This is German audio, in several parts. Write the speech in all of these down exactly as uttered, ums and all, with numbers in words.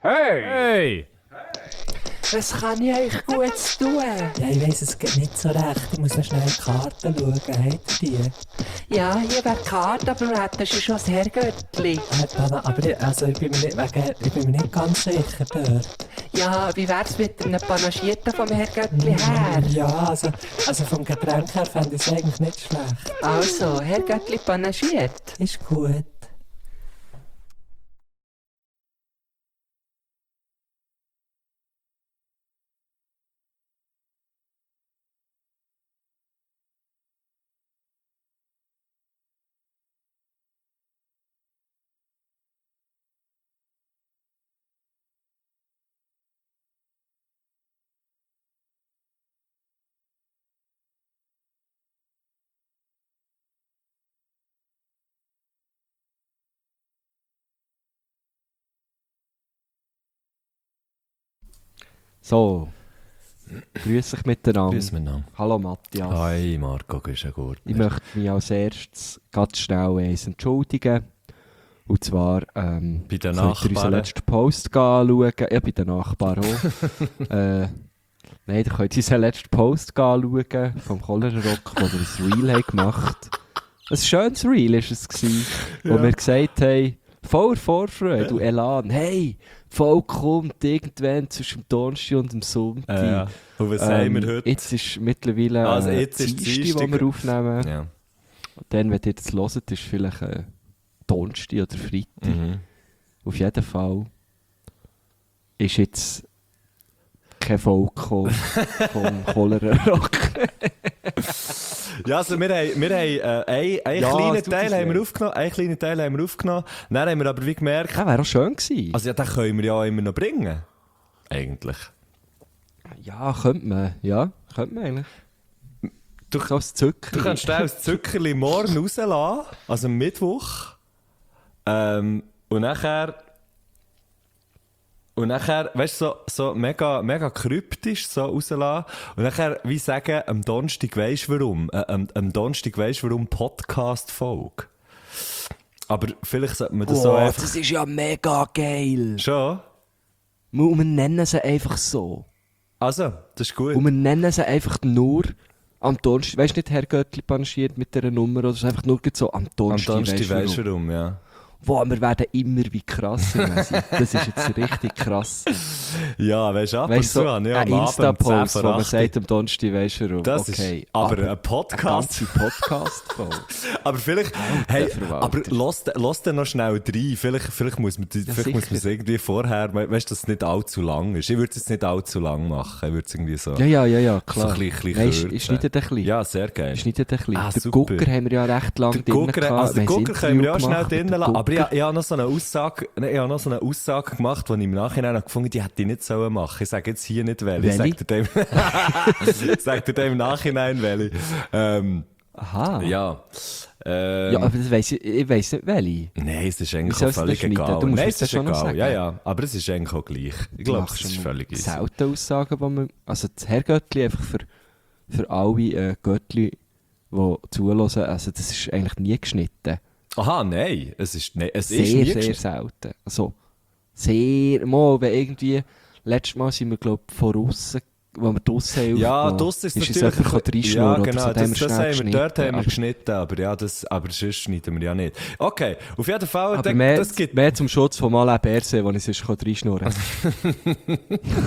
Hey! Hey! Was kann ich euch Gutes tun? Ja, ich weiss es geht nicht so recht. Ich muss noch schnell in die Karten schauen. Habt ihr die? Ja, hier wäre die Karte, aber wir hätten schon das Herrgöttli. Äh, Dana, aber ich, also ich, bin mir nicht, wegen, ich bin mir nicht ganz sicher dort. Ja, wie wär's mit einem Panagierten vom Herrgöttli her? Ja, also, also vom Getränk her fände ich es eigentlich nicht schlecht. Also, Herrgöttli panagiert. Ist gut. So, grüß euch miteinander. Grüß miteinander. Hallo Matthias. Hi Marco, grüß dich gut. Ich möchte mich als erstes ganz schnell eins entschuldigen. Und zwar ähm, Bei den könnt ihr unseren Nachbarn. letzten Post anschauen. Ja, bei den Nachbarn auch. äh, nein, ihr könnt unseren letzten Post anschauen vom Cholera Rock, wo wir ein Reel haben gemacht haben. Ein schönes Reel war es, gewesen, wo Ja. wir gesagt haben, voller Vorfreude und Elan, hey, Volk kommt irgendwann zwischen dem Donnerstag und dem Sonntag. Äh, ja. Und was Ähm, haben wir heute? Jetzt ist mittlerweile Also äh, jetzt ist Dienstag, Dienstag. wo wir aufnehmen. Ja. Dann, wenn ihr das hört, ist vielleicht äh, Donnerstag oder Freitag. Mhm. Auf jeden Fall ist jetzt kein Volk gekommen vom Cholera-Rock. Ja, also wir haben, wir haben äh, einen, einen Ja, kleinen es tut Teil uns haben wir leid. aufgenommen, einen kleinen Teil haben wir aufgenommen. Dann haben wir aber wie gemerkt, Ja, wäre auch schön gewesen. also ja, den können wir ja auch immer noch bringen. Eigentlich. ja, könnte man. Ja, könnte man eigentlich. Du, So als Zucker. du kannst schnell das Zuckerli morgen rauslassen, also am Mittwoch. Ähm, und nachher... Und nachher, weißt du, so, so mega, mega kryptisch so rauslassen. Und nachher, wie sagen, am Donnerstag weisst du warum? Äh, am, am Donnerstag weisst du warum? Podcast-Folge. Aber vielleicht sollte man das so Oh, einfach... das ist ja mega geil. Schon? Und wir nennen sie einfach so. Also, das ist gut. Und wir nennen sie einfach nur am Donnerstag. Weißt du nicht, Herr Göttli panaschiert mit dieser Nummer, oder es ist einfach nur so am Am Donnerstag. Donnerstag weisst du weisst warum. du warum, ja. Wow, wir werden immer wie krass. Messi. Das ist jetzt richtig krass. Ja, weißt du, ab Weißt und du, zu habe ich ein am Abend um Insta-Post, zehn wo vor man acht. sagt, am Donnerstag weisst du warum. Das okay. ist aber ein Eine Podcast. ganze Podcast-Folge. Aber vielleicht, hey, Verwalter. aber lass, lass den noch schnell rein. Vielleicht, vielleicht muss man, vielleicht muss man es sicher. irgendwie vorher, we- weißt du, dass es nicht allzu lang ist. Ich würde es jetzt nicht allzu lang machen. Ich würde es irgendwie so, Ja, ja, ja, ja, klar. so ein bisschen, Nein, bisschen ich schneide den ein bisschen. Ja, sehr geil. Ich schneide den ein bisschen. Ah, den super. Gucker haben wir ja recht lange Den drin Gucker, gehabt. also den Wir haben ein Gucker können wir ja auch Interview schnell gemacht drinnen mit lassen. dem Aber ich, Gucker. ich habe noch so eine Aussage, nein, ich habe noch so eine Aussage gemacht, die ich im Nachhinein habe gefunden, die hätte ich nicht sollen machen. Ich sage jetzt hier nicht welche. Ich Welche? sage dir dem, ich sage dir dem im Nachhinein welche. Ähm, Aha. ja. Ähm, Ja, aber das weiss ich, ich weiss nicht welche. Nein, es ist Wie eigentlich soll auch es denn völlig schneiden? egal. Du musst Nein, es es ist schon noch egal. sagen. Ja, ja. Aber es ist eigentlich auch gleich. Ich glaube, es ist völlig easy. selten Aussagen, die man... Also das Herrgöttli einfach für, für alle äh, Göttli, die zuhören, also das ist eigentlich nie geschnitten. Aha, nein. Es ist, nein, es Sehr, ist nie sehr geschnitten. selten. Also, sehr... Mal, wenn irgendwie... Letztes Mal sind wir, glaube ich, von aussen, wo wir draussen haben Ja, aufgenommen, das ist ist natürlich... es jemand ja, reinschnurren oder genau. so, Das, dann das, haben wir haben schnell wir, dort haben wir geschnitten. geschnitten. Aber ja, das, aber sonst schneiden wir ja nicht. Okay, auf jeden Fall... Aber da- mehr, das gibt, mehr zum Schutz von Alain Berset, wo ich sonst reinschnurren kann.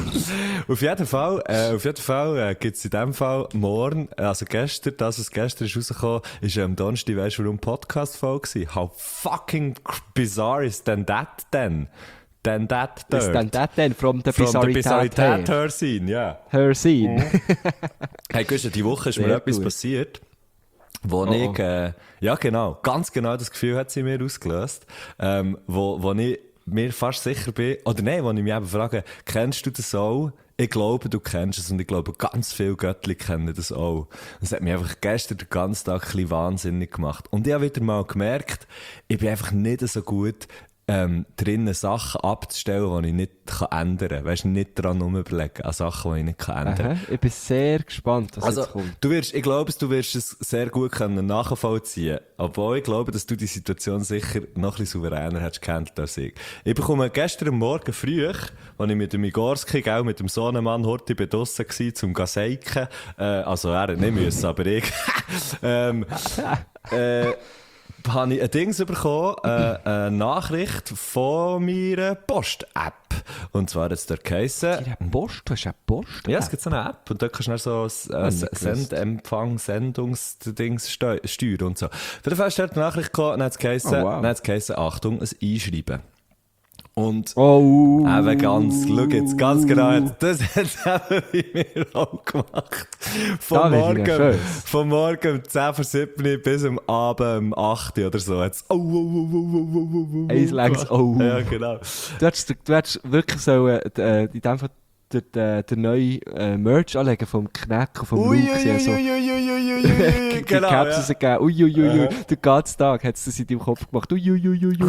auf jeden Fall, äh, auf jeden Fall äh, gibt es in dem Fall morgen, also gestern, das, was gestern ist rausgekommen, ist am Donnerstag, weißt du, warum Podcast-Folge gewesen. How fucking bizarre is denn that then? Then that Is dirt? then that then from the From the Bizarrität Bizarrität her? her scene, ja. Her scene. Hey, Guschen, die Woche ist Sehr mir etwas gut. passiert, wo Oh, ich, äh, ja genau, ganz genau das Gefühl hat sie mir ausgelöst, ähm, wo, wo ich mir fast sicher bin, oder nein, wo ich mich eben frage, kennst du das auch? Ich glaube, du kennst es und ich glaube, ganz viele Göttli kennen das auch. Das hat mich einfach gestern den ganzen Tag ein bisschen wahnsinnig gemacht. Und ich habe wieder mal gemerkt, ich bin einfach nicht so gut ähm, drinnen Sachen abzustellen, die ich nicht kann ändern kann. Weißt du, nicht daran überlegen, an Sachen, die ich nicht kann ändern kann. Aha, ich bin sehr gespannt, was Also, jetzt kommt. du wirst, ich glaube, du wirst es sehr gut können nachvollziehen. Obwohl ich glaube, dass du die Situation sicher noch ein bisschen souveräner hättest gehandelt als ich. Ich bekomme gestern Morgen früh, als ich mit dem Igorski, gell, mit dem Sohnemann, heute bei draussen war, zum Gaseiken, äh, also er hat nicht müssen, aber ich, ähm, äh, habe ich ein Dings bekommen, äh, eine Nachricht von meiner Post-App. Und zwar hat es dort geheissen... Deine Post? Du hast eine Post? Ja, es gibt so eine App und dort kannst du dann so äh, Sendempfang, Sendungsdings steu- steuern und so. Auf jeden Fall ist dort eine Nachricht gekommen und dann hat es geheissen, Oh, wow. dann hat es geheissen, Achtung, ein Einschreiben. Und Oh! eben ganz, schau jetzt, ganz genau, das hat es eben bei mir auch gemacht. Von Da bin ich morgen, nervös. von morgen um zehn vor sieben bis am Abend um acht oder so. Hat's, oh, oh, oh, oh, oh, oh, oh, oh, Ein langes gemacht. Oh. Ja, genau. Du hättest, du hättest wirklich so, äh, äh, in dem Fall den, den, den neuen äh, Merch anlegen vom Kneck und vom Ui, Luke. ui, ui, So. ui, ui, ui, ui, ui, Die genau, Caps ja. rausgegeben. Uiuiui, Aha. den ganzen Tag hat es das in deinem Kopf gemacht. Uiuiui.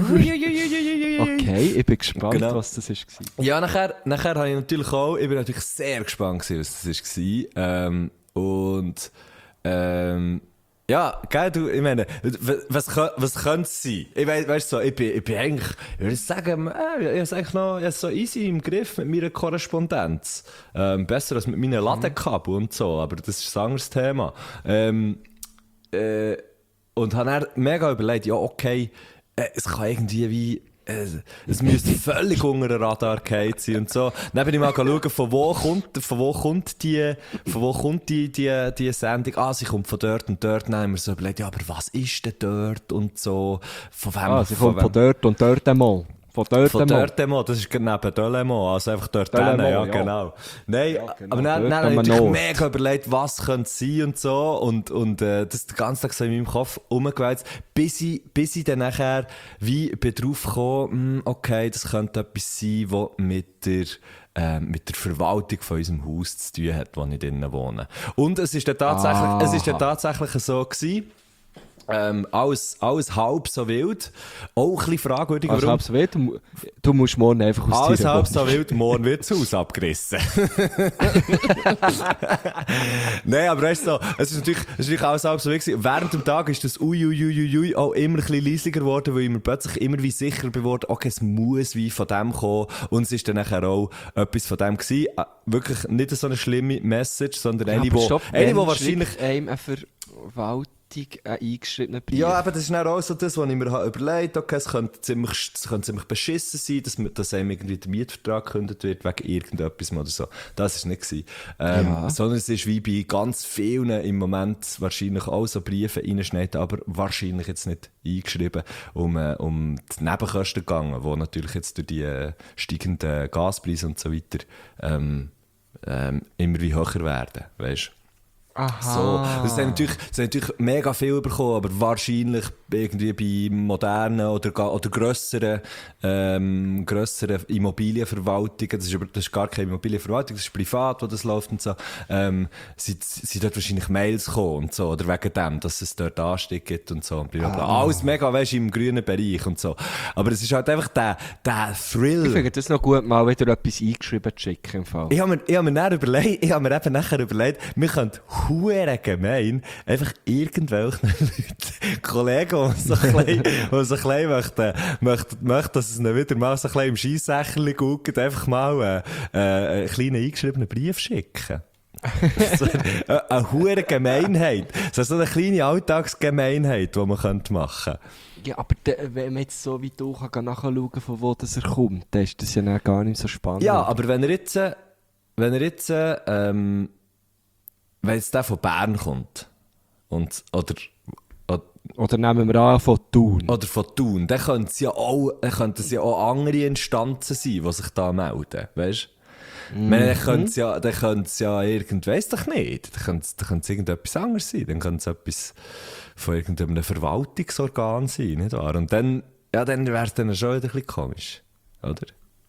Okay, ich bin gespannt, Genau. was das war. Ja, nachher, nachher habe ich natürlich auch, ich bin natürlich sehr gespannt gewesen, was das war. Ähm, und, ähm, ja, gell, du, ich meine, was, was, was könnte es sein? Ich weiss, weißt so, ich bin, ich bin eigentlich, ich würde sagen, äh, ich habe es eigentlich noch ich habe es so easy im Griff mit meiner Korrespondenz. Ähm, besser als mit meinen Ladekabel und so, aber das ist ein anderes Thema. Ähm, äh, und habe dann mega überlegt, ja, okay, äh, es kann irgendwie wie, äh, es müsste völlig unter den Radar gefallen sein und so. Dann bin ich mal schauen, von wo kommt, von wo kommt die, von wo kommt die, die, die Sendung? Ah, sie kommt von dort und dort. Dann haben wir so überlegt, ja, aber was ist denn dort und so? Von wem? Ah, sie kommt wem- von dort und dort einmal. Von dort Von einmal. dort Demo, das ist neben Delemont, also einfach dort Delemont, hin, ja, ja. genau. Nein, Ja, genau, aber dann, dort dann habe ich am natürlich Nord. mega überlegt, was könnte es sein und so und, und äh, das den ganzen Tag so in meinem Kopf rumgewälzt, bis ich, bis ich dann nachher wie bin drauf gekommen, hm, okay, das könnte etwas sein, was mit der äh, mit der Verwaltung von unserem Haus zu tun hat, wo ich drinnen wohne. Und es ist dann tatsächlich, Aha. es ist dann tatsächlich so gewesen, Ähm, alles, alles halb so wild. Auch ein bisschen fragwürdig, Also, warum. halb so wild, du, mu- du musst morgen einfach aus Alles deiner halb Wohnung. so wild, morgen wird das Haus abgerissen. Nein, aber weißt du, so, es ist natürlich, es ist natürlich alles halb so wild gewesen. Während dem Tag ist das ui, ui, ui, ui, ui auch immer ein bisschen leisiger geworden, weil ich mir plötzlich immer wie sicher geworden, okay, es muss wie von dem kommen. Und es ist dann nachher auch etwas von dem gewesen. Äh, Wirklich nicht so eine schlimme Message, sondern eine, aber wo, stopp, eine, wann wo wahrscheinlich... schreibt einem eine Verwaltung einen eingeschriebenen Brief? Ja, aber das ist dann auch so das, was ich mir habe überlegt habe, okay, es könnte ziemlich, es könnte ziemlich beschissen sein, dass, mir- dass einem irgendwie der Mietvertrag gekündigt wird wegen irgendetwas oder so. Das war nicht gewesen. Ähm, Ja. Sondern es ist wie bei ganz vielen im Moment wahrscheinlich auch so Briefe reingeschnitten, aber wahrscheinlich jetzt nicht eingeschrieben, um, äh, um die Nebenkosten gegangen, die natürlich jetzt durch die äh, steigenden Gaspreise und so weiter ähm, ähm, immer wie höher werden, weißt? Aha. So. Das haben natürlich, das haben natürlich mega viel bekommen, aber wahrscheinlich irgendwie bei modernen oder, ga- oder grösseren, ähm, grösseren Immobilienverwaltungen, das ist, aber, das ist gar keine Immobilienverwaltung, das ist privat, wo das läuft und so, ähm, sind, sind dort wahrscheinlich Mails gekommen und so, oder wegen dem, dass es dort Anstieg gibt und so. Und blablabla. Ah. Alles mega, weisst du, im grünen Bereich und so. Aber es ist halt einfach der, der Thrill. Ich finde das noch gut, mal wieder etwas eingeschrieben zu schicken. Im Fall. Ich habe mir, ich hab mir dann überlegt, ich habe mir eben nachher überlegt, wir könnten hure gemein einfach irgendwelchen Leuten, Kollegen, die so ein bisschen, die so ein bisschen möchten, möchten, möchten, dass es ihnen wieder mal so ein bisschen im Scheissächerchen guckt, einfach mal äh, äh, einen kleinen eingeschriebenen Brief schicken. So eine, eine hure Gemeinheit. So so eine kleine Alltagsgemeinheit, die man könnte machen könnte. Ja, aber de, wenn man jetzt so wie du kann nachschauen kann, von wo das er kommt, dann ist das ja dann gar nicht so spannend. Ja, aber wenn er jetzt, äh, wenn er jetzt, äh, ähm, wenn jetzt der von Bern kommt, und, oder, oder, Oder nehmen wir an von Thun. oder von Thun, dann könnte es ja auch, dann könnten es ja auch andere Instanzen sein, die sich da melden, weißt du? Mhm. Dann könnte es ja, dann könnte es ja irgend, weiss doch nicht, dann könnte es, dann könnte es irgendetwas anderes sein, dann könnte es etwas von irgendeinem Verwaltungsorgan sein, nicht wahr? Und dann, ja, dann wäre es dann schon wieder ein bisschen komisch, oder?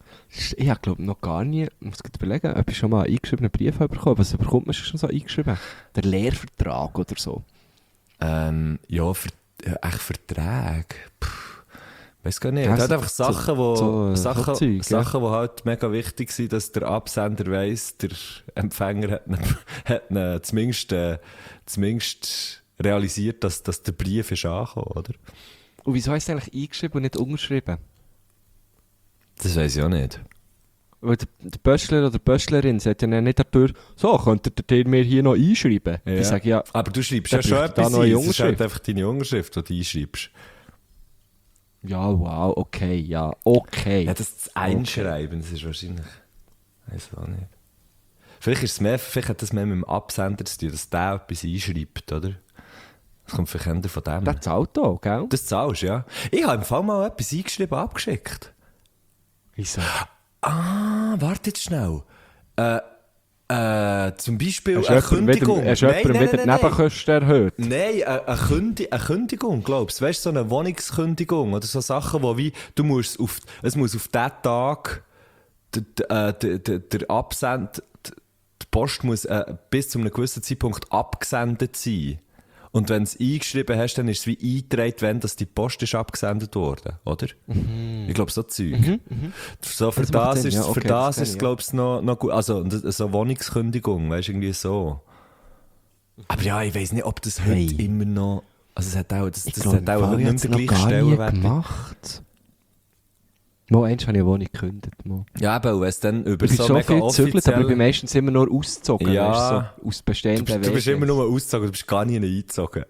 Ich habe glaube noch gar nie, ich muss gerade überlegen, ob ich schon mal einen eingeschriebenen Brief bekommen. Was bekommt man schon so eingeschrieben? Der Lehrvertrag oder so. Ähm, ja, für, äh, echt Verträge. Puh. Weiß gar nicht. Ja, Er hat so- einfach Sachen, so- wo, so, äh, Sachen, so Zeug, ja. Sachen, wo halt mega wichtig sind, dass der Absender weiss, der Empfänger hat, ihn, hat ihn zumindest, äh, zumindest realisiert, dass, dass der Brief ist angekommen, oder? Und wieso hast du eigentlich eingeschrieben und nicht umgeschrieben? Das weiss ich auch nicht. Weil der, der Böschler oder die Böschlerin sagt ja nicht dadurch, so, könntet ihr mir hier noch einschreiben? Ja. Ich sage ja, Aber du schreibst dann ja schon bräuchte da etwas noch eine ein. Es ist halt Unterschrift. einfach deine Unterschrift, die du einschreibst. ja, wow, okay, ja, okay. Ja, das zu einschreiben, das ist wahrscheinlich... Weiß auch nicht. Vielleicht, ist es mehr, vielleicht hat das mehr mit dem Absender zu tun, dass der etwas einschreibt, oder? Das kommt vielleicht eher von dem. Das zahlt auch, gell? Das zahlst du, ja. Ich habe im Fall mal etwas eingeschrieben, abgeschickt. Wieso? Ah, warte jetzt schnell. Äh, äh, zum Beispiel Hast du eine jemandem wieder, Kündigung. hast du jemandem wieder die Nebenkosten erhöht? Nein, eine, eine, Kündi eine Kündigung, glaubst du? Weißt du, so eine Wohnungskündigung oder so Sachen, wo wie, du musst auf, es muss auf diesen Tag, der, der, der, der, der Absend, die Post muss äh, bis zu einem gewissen Zeitpunkt abgesendet sein. Und wenn du es eingeschrieben hast, dann ist es wie eingetragen, wenn das die Post ist abgesendet wurde, oder? Mhm. Ich glaube, so Zeug. Mhm, so für Das das, macht Sinn, ist, ja, für okay, das das ist kenn ich, glaube ich, noch, noch gut. Also, und das- so Wohnungskündigung, weißt du, irgendwie so. Aber ja, ich weiß nicht, ob das heute Hey. immer noch. Also, es hat auch, das, Ich das glaube, hat auch ich heute habe nicht es mehr noch gleich gar nie Stellenwert. gemacht. Mal eins habe ich eine Wohnung gekündigt. Mal. Ja, aber wenn es dann über Ich bin so schon mega viel gezögert, aber ich bin offiziell... meistens immer nur ausgezogen. Ja. Weißt, du, so aus bestehenden Du, du bist Wegen. immer nur ausgezogen, du bist gar nie eingezogen.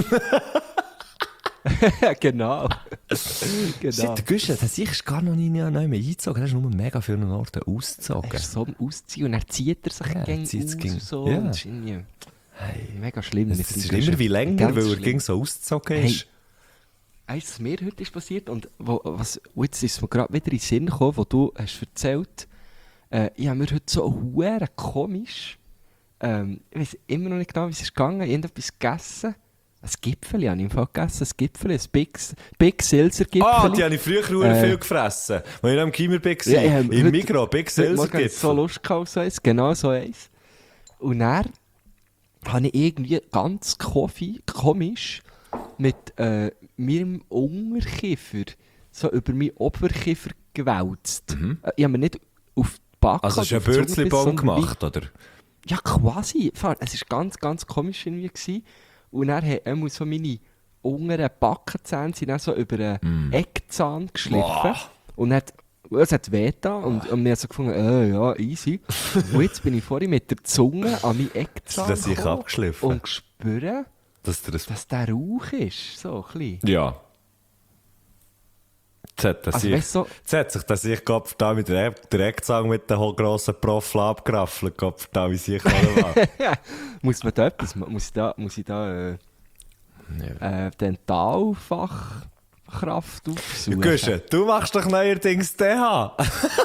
genau. genau. Shit, der Güsche, der sich ist gar noch nie mehr eingezogen. Er ist nur mega vielen Orten Er ausgezogen. ist so am Ausziehen und er zieht er sich Ja, ja, er zieht sich aus gegen- und so. ja. Und das ist irgendwie mega schlimm. Das, mit das dem ist Guschen. immer wie länger, Ganz weil er schlimm. ging so ausgezogen Hey. ist. Eins, was mir heute ist passiert und wo, was, und jetzt ist mir gerade wieder in den Sinn gekommen, wo du hast erzählt, äh, ich habe mir heute so hure komisch, ähm, ich weiß immer noch nicht genau, wie es ist gegangen, irgendetwas gegessen. Ein Gipfeli habe ich im Fall gegessen, ein Gipfeli, ein Big, Big Silser Gipfeli. Ah, die habe ich früher sehr Äh. viel gefressen. Als ich noch im Gimmer war. Ja, ich habe Im heute- Migros, Big Heute Silser Morgen hatte ich so Gipfel. Lust gehabt auf so eins, genau so eins. Und dann habe ich irgendwie ganz kofi- komisch mit äh, meinem Unterkiefer so über meinen Oberkiefer gewälzt. Äh, Ich habe mir nicht auf die Backe Also hast du oder einen auf die Zunge Bürzlibaum gebissen, sondern gemacht, oder? wie- Ja, quasi. Es war ganz, ganz komisch irgendwie. Gewesen. Und dann hat er so meine unteren Backenzähne sind dann so über einen Eckzahn geschliffen. Boah. Und dann hat, es hat weh getan und, und wir haben so gefunden, äh, ja, easy. Und jetzt bin ich vorhin mit der Zunge an meinen Eckzahn Das sich gekommen abgeschliffen. und spüre, Dass der das... dass der Rauch ist. So ein bisschen. Ja. Jetzt hat, er Also, sich, weißt du, so- jetzt hat sich der sich Kopf da mit der der Eckzange mit dem grossen Profil abgeraffelt. Kopf da, wie sich war. muss man da etwas, ma- muss ich da, muss ich da äh, äh, Dentalfachkraft aufsuchen? Güsche, du machst doch neuerdings D H.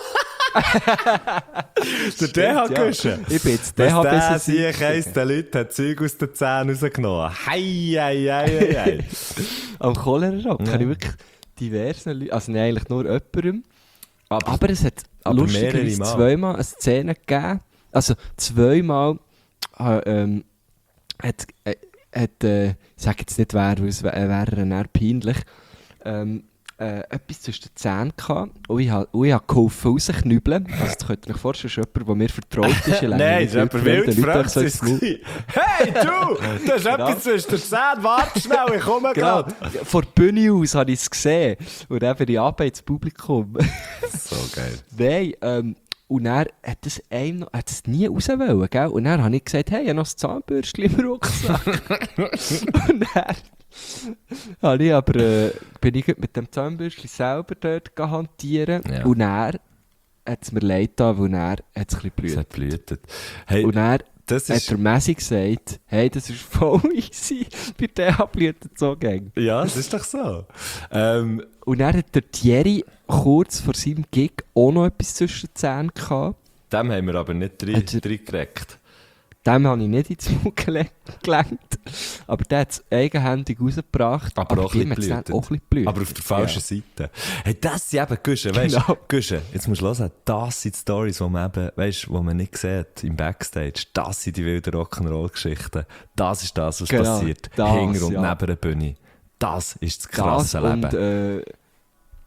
Der D H, ja. Güsche. Ich bin jetzt D H Was der bis sich eins der Leute hat Zeug aus den Zähnen rausgenommen. Hei, hei, hei, hei. Am Cholera-Rock Ja. habe ich wirklich diverse Leute, also nicht eigentlich nur jemandem, Aber, aber es hat aber mehrere lustigerweise Mal. zweimal eine Szene gegeben, also zweimal äh, ähm, hat, äh, hat äh, ich sage jetzt nicht wer, weil es wär, wäre dann peinlich, ähm, äh, etwas zwischen den Zähnen gehabt und ich habe hab geholfen rausknübeln. Also das könnt ihr euch vorstellen, das ist jemand, der mir vertraut ist. Ich lerne Nein, mit das ist jemand wildfremden wild Leuten fremd. so ins Maul. Hey, du! Du hast Genau. etwas zwischen den Zähnen. Warte schnell, ich komme Genau, gerade. von der Bühne aus habe ich es gesehen. Und dann bin ich runter ins Publikum. So geil. Nein, ähm, und er hat das einem noch, hat das nie raus wollen, gell? Und dann habe ich gesagt, hey, ich habe noch das Zahnbürstchen im Rucksack. Und dann habe ich aber, äh, bin ich mit dem Zahnbürstchen selber dort hantieren. Ja. Und er hat es mir leid getan, weil er hat es ein Es bisschen hat blüht. blühtet. Hey, Und er das hat ist... der Messi gesagt, hey, das ist voll easy, bei der blühtet so gäng. Ja, das ist doch so. Ähm, Und dann hat der Thierry kurz vor seinem Gig auch noch etwas zwischen den Zähnen gehabt. dem haben wir aber nicht drin Also- gekriegt. Dem habe ich nicht ins Mund gele- gelenkt. Aber der hat es eigenhändig rausgebracht. Aber auch bei ein ihm hat's bisschen dann blühtet. auch ein bisschen blüht. Aber auf der falschen Seite. Hey, das sind eben, Güsche, weißt Genau. du, Güsche, jetzt musst du hören, das sind die Storys, die man eben, weißt, wo man nicht sieht, im Backstage. Das sind die wilden Rock'n'Roll-Geschichten. Das ist das, was Genau, passiert. das, Hinter und ja. neben der Bühne. Das ist das das krasse Leben. und, äh,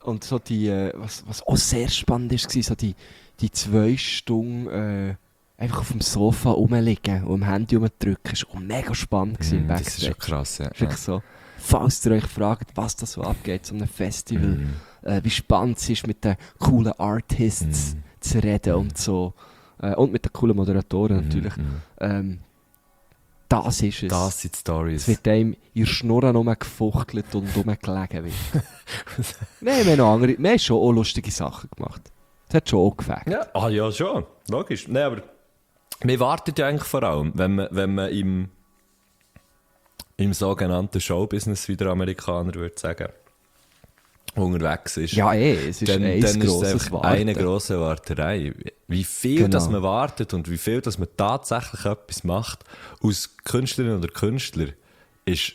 und so die, äh, was, was auch sehr spannend war, so die, die zwei Stunden äh, einfach auf dem Sofa rumliegen und am Handy rumdrücken. Das war auch mega spannend mm, im Backstage. Das ist schon krass, ja. Das ist wirklich so, falls ihr euch fragt, was das so abgeht, so einem Festival, Mm. äh, wie spannend es ist, mit den coolen Artists Mm. zu reden Mm. und so. Äh, und mit den coolen Moderatoren natürlich. Mm. Ähm, das ist es. Das sind die Stories. Es wird einem in der Schnurr rumgefuchtelt und rumgelegen. Nein, wir haben noch andere, wir haben schon auch lustige Sachen gemacht. Das hat schon auch gefällt. Ja, ah, ja, schon. Logisch. Nein, aber wir warten ja eigentlich vor allem, wenn man, wenn man im, im sogenannten Showbusiness, wie der Amerikaner würde sagen, unterwegs ist. Ja, eh, es ist dann, ein dann ist es grosses einfach Warten. eine grosse Warterei. Wie viel Genau. dass man wartet und wie viel dass man tatsächlich etwas macht aus Künstlerin oder Künstler, ist,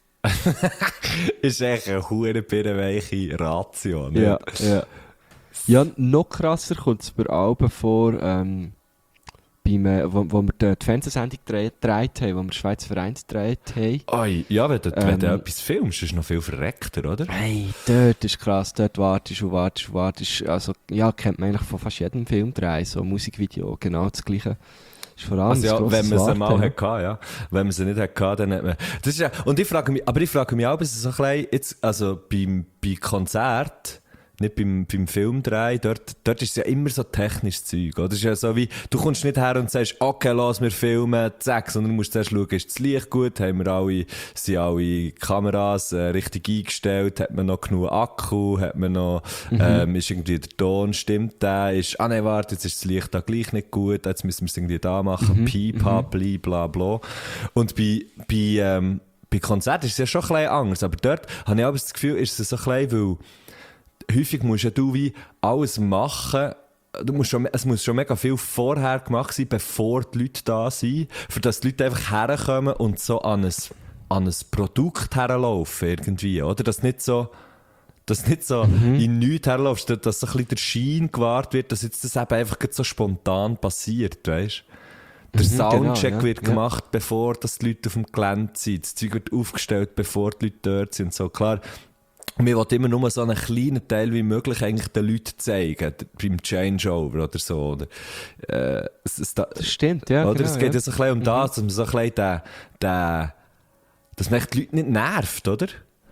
ist echt eine hure birrenweiche Ratio. Nicht? Ja, ja. Ja, noch krasser kommt es bei Alben vor, ähm, beim, äh, wo, wo wir die, die Fernsehsendung gedreht haben, wo wir Schweizer Vereins gedreht haben. Oi, ja, wenn du, Ähm, wenn du etwas filmst, ist es noch viel verreckter, oder? Hey, dort ist krass, dort wartest und wartest und wartest. Also, ja, kennt man eigentlich von fast jedem Filmdreh, so Musikvideo, genau das Gleiche. Ist vor allem Also ja, ein grosses wenn man sie Warten, mal ja. hatte, ja. Wenn man sie nicht hatte, dann hat man... Das ist ja, und ich frage mich, aber ich frage mich auch, so ein bisschen, jetzt, also beim, bei Konzert, nicht beim, beim Filmdreh, dort, dort ist es ja immer so technisches Zeug, oder? Das ist ja so wie, du kommst nicht her und sagst, okay, lass mir filmen, zack, sondern du musst zuerst schauen, ist das Licht gut, haben wir alle, sind alle Kameras äh, richtig eingestellt, hat man noch genug Akku, hat man noch, Mhm. ähm, ist irgendwie der Ton, stimmt der, ist, ah nein, warte, jetzt ist das Licht da gleich nicht gut, jetzt müssen wir es irgendwie da machen, Mhm. pipa, bli, bla, bla. Und bei, bei, ähm, bei Konzerten ist es ja schon ein bisschen anders, aber dort habe ich auch das Gefühl, ist es so ein bisschen, weil häufig musst ja du wie alles machen. Du musst schon, es muss schon mega viel vorher gemacht sein, bevor die Leute da sind, für dass die Leute einfach herkommen und so an ein, an ein Produkt herlaufen irgendwie, oder? Dass nicht so, dass nicht so Mhm. in nichts herlaufst, dass so ein bisschen der Schein gewahrt wird, dass jetzt das eben einfach so spontan passiert, weißt? Der Mhm, Soundcheck genau, ja, wird ja. gemacht, bevor das die Leute auf dem Gelände sind. Das Zeug wird aufgestellt, bevor die Leute dort sind. So, klar, wir wollen immer nur so einen kleinen Teil wie möglich eigentlich den Leuten zeigen, d- beim Changeover oder so. Oder, äh, es, es, da, Das stimmt, ja. oder? Genau, Es geht ja. ja so ein bisschen um das, dass man so ein bisschen den, den, dass man echt die Leute nicht nervt, oder?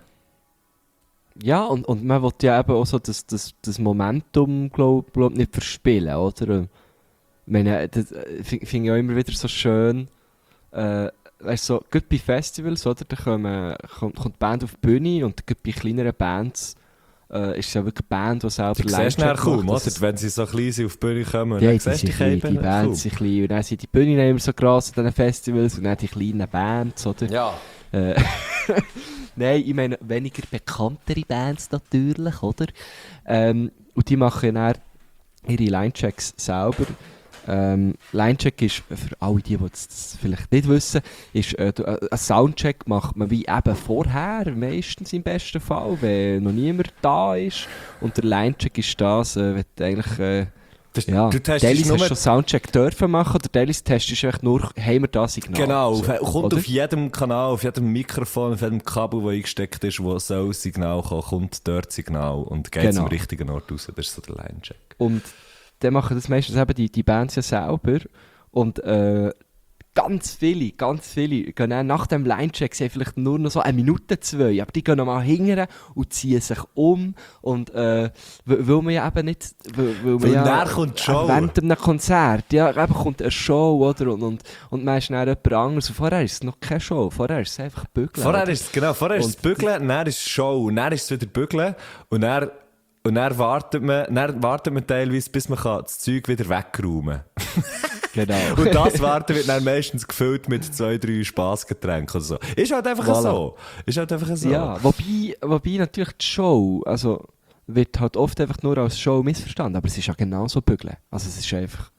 Ja, und, und man will ja eben auch so das, das, das Momentum, glaube glaub, nicht verspielen, oder? Ich meine, das äh, finde find ich auch immer wieder so schön, äh, weißt du, so, gerade bei Festivals, oder, da kommen, kommt, kommt die Band auf die Bühne und gerade bei kleineren Bands äh, ist es ja wirklich eine Band, die selber Du siehst nachher Linecheck kaum, macht, oder? dass es- Wenn sie so klein sind auf die Bühne kommen, und Ja, dann die, siehst sind du klein, die die kaum. Bands sind klein und dann sind die Bühnen immer so gross an diesen Festivals und dann die kleinen Bands, oder? Ja. Äh, Nein, ich meine weniger bekanntere Bands natürlich, oder? Ähm, und die machen dann ihre Linechecks selber. Ähm, Linecheck ist, für alle die, die das, das vielleicht nicht wissen, ist, äh, du- äh, ein Soundcheck macht man wie eben vorher, meistens im besten Fall, wenn noch niemand da ist. Und der Linecheck ist das, äh, wenn du eigentlich... Äh, Das, ja, du testest Teilweise nur... hast du schon Soundcheck dürfen machen, oder teilweise testest du einfach nur, haben wir das Signal? Genau, So, auf- kommt oder? auf jedem Kanal, auf jedem Mikrofon, auf jedem Kabel, das eingesteckt ist, wo soll das Signal kommen, kommt dort Signal und geht Genau. zum richtigen Ort raus. Das ist so der Line-Check. Und dann machen das meistens eben die, die Bands ja selber. Und äh, ganz viele, ganz viele gehen dann nach dem Linecheck, sie haben vielleicht nur noch so eine Minute, zwei, aber die gehen noch mal hingern und ziehen sich um. Und äh, weil weil man ja eben nicht... Weil, weil man Weil ja, nachher kommt die Show. Während einem Konzert, ja, eben kommt eine Show, oder? Und, und, und man ist dann jemand anderes. Und vorher ist es noch keine Show, vorher ist es einfach Bügeln. Vorher oder? ist es, genau, vorher ist es Und- Bügeln, dann ist es Show, und dann ist es wieder Bügeln und dann, und dann wartet man, dann wartet man teilweise, bis man kann das Zeug wieder wegräumen kann. Genau. Und das Warten wird dann meistens gefüllt mit zwei, drei Spassgetränken oder so. Ist halt einfach Voilà. so. Ist halt einfach so. Ja, wobei, wobei natürlich die Show, also wird halt oft einfach nur als Show missverstanden, aber es ist ja genauso bügeln. Also es ist einfach,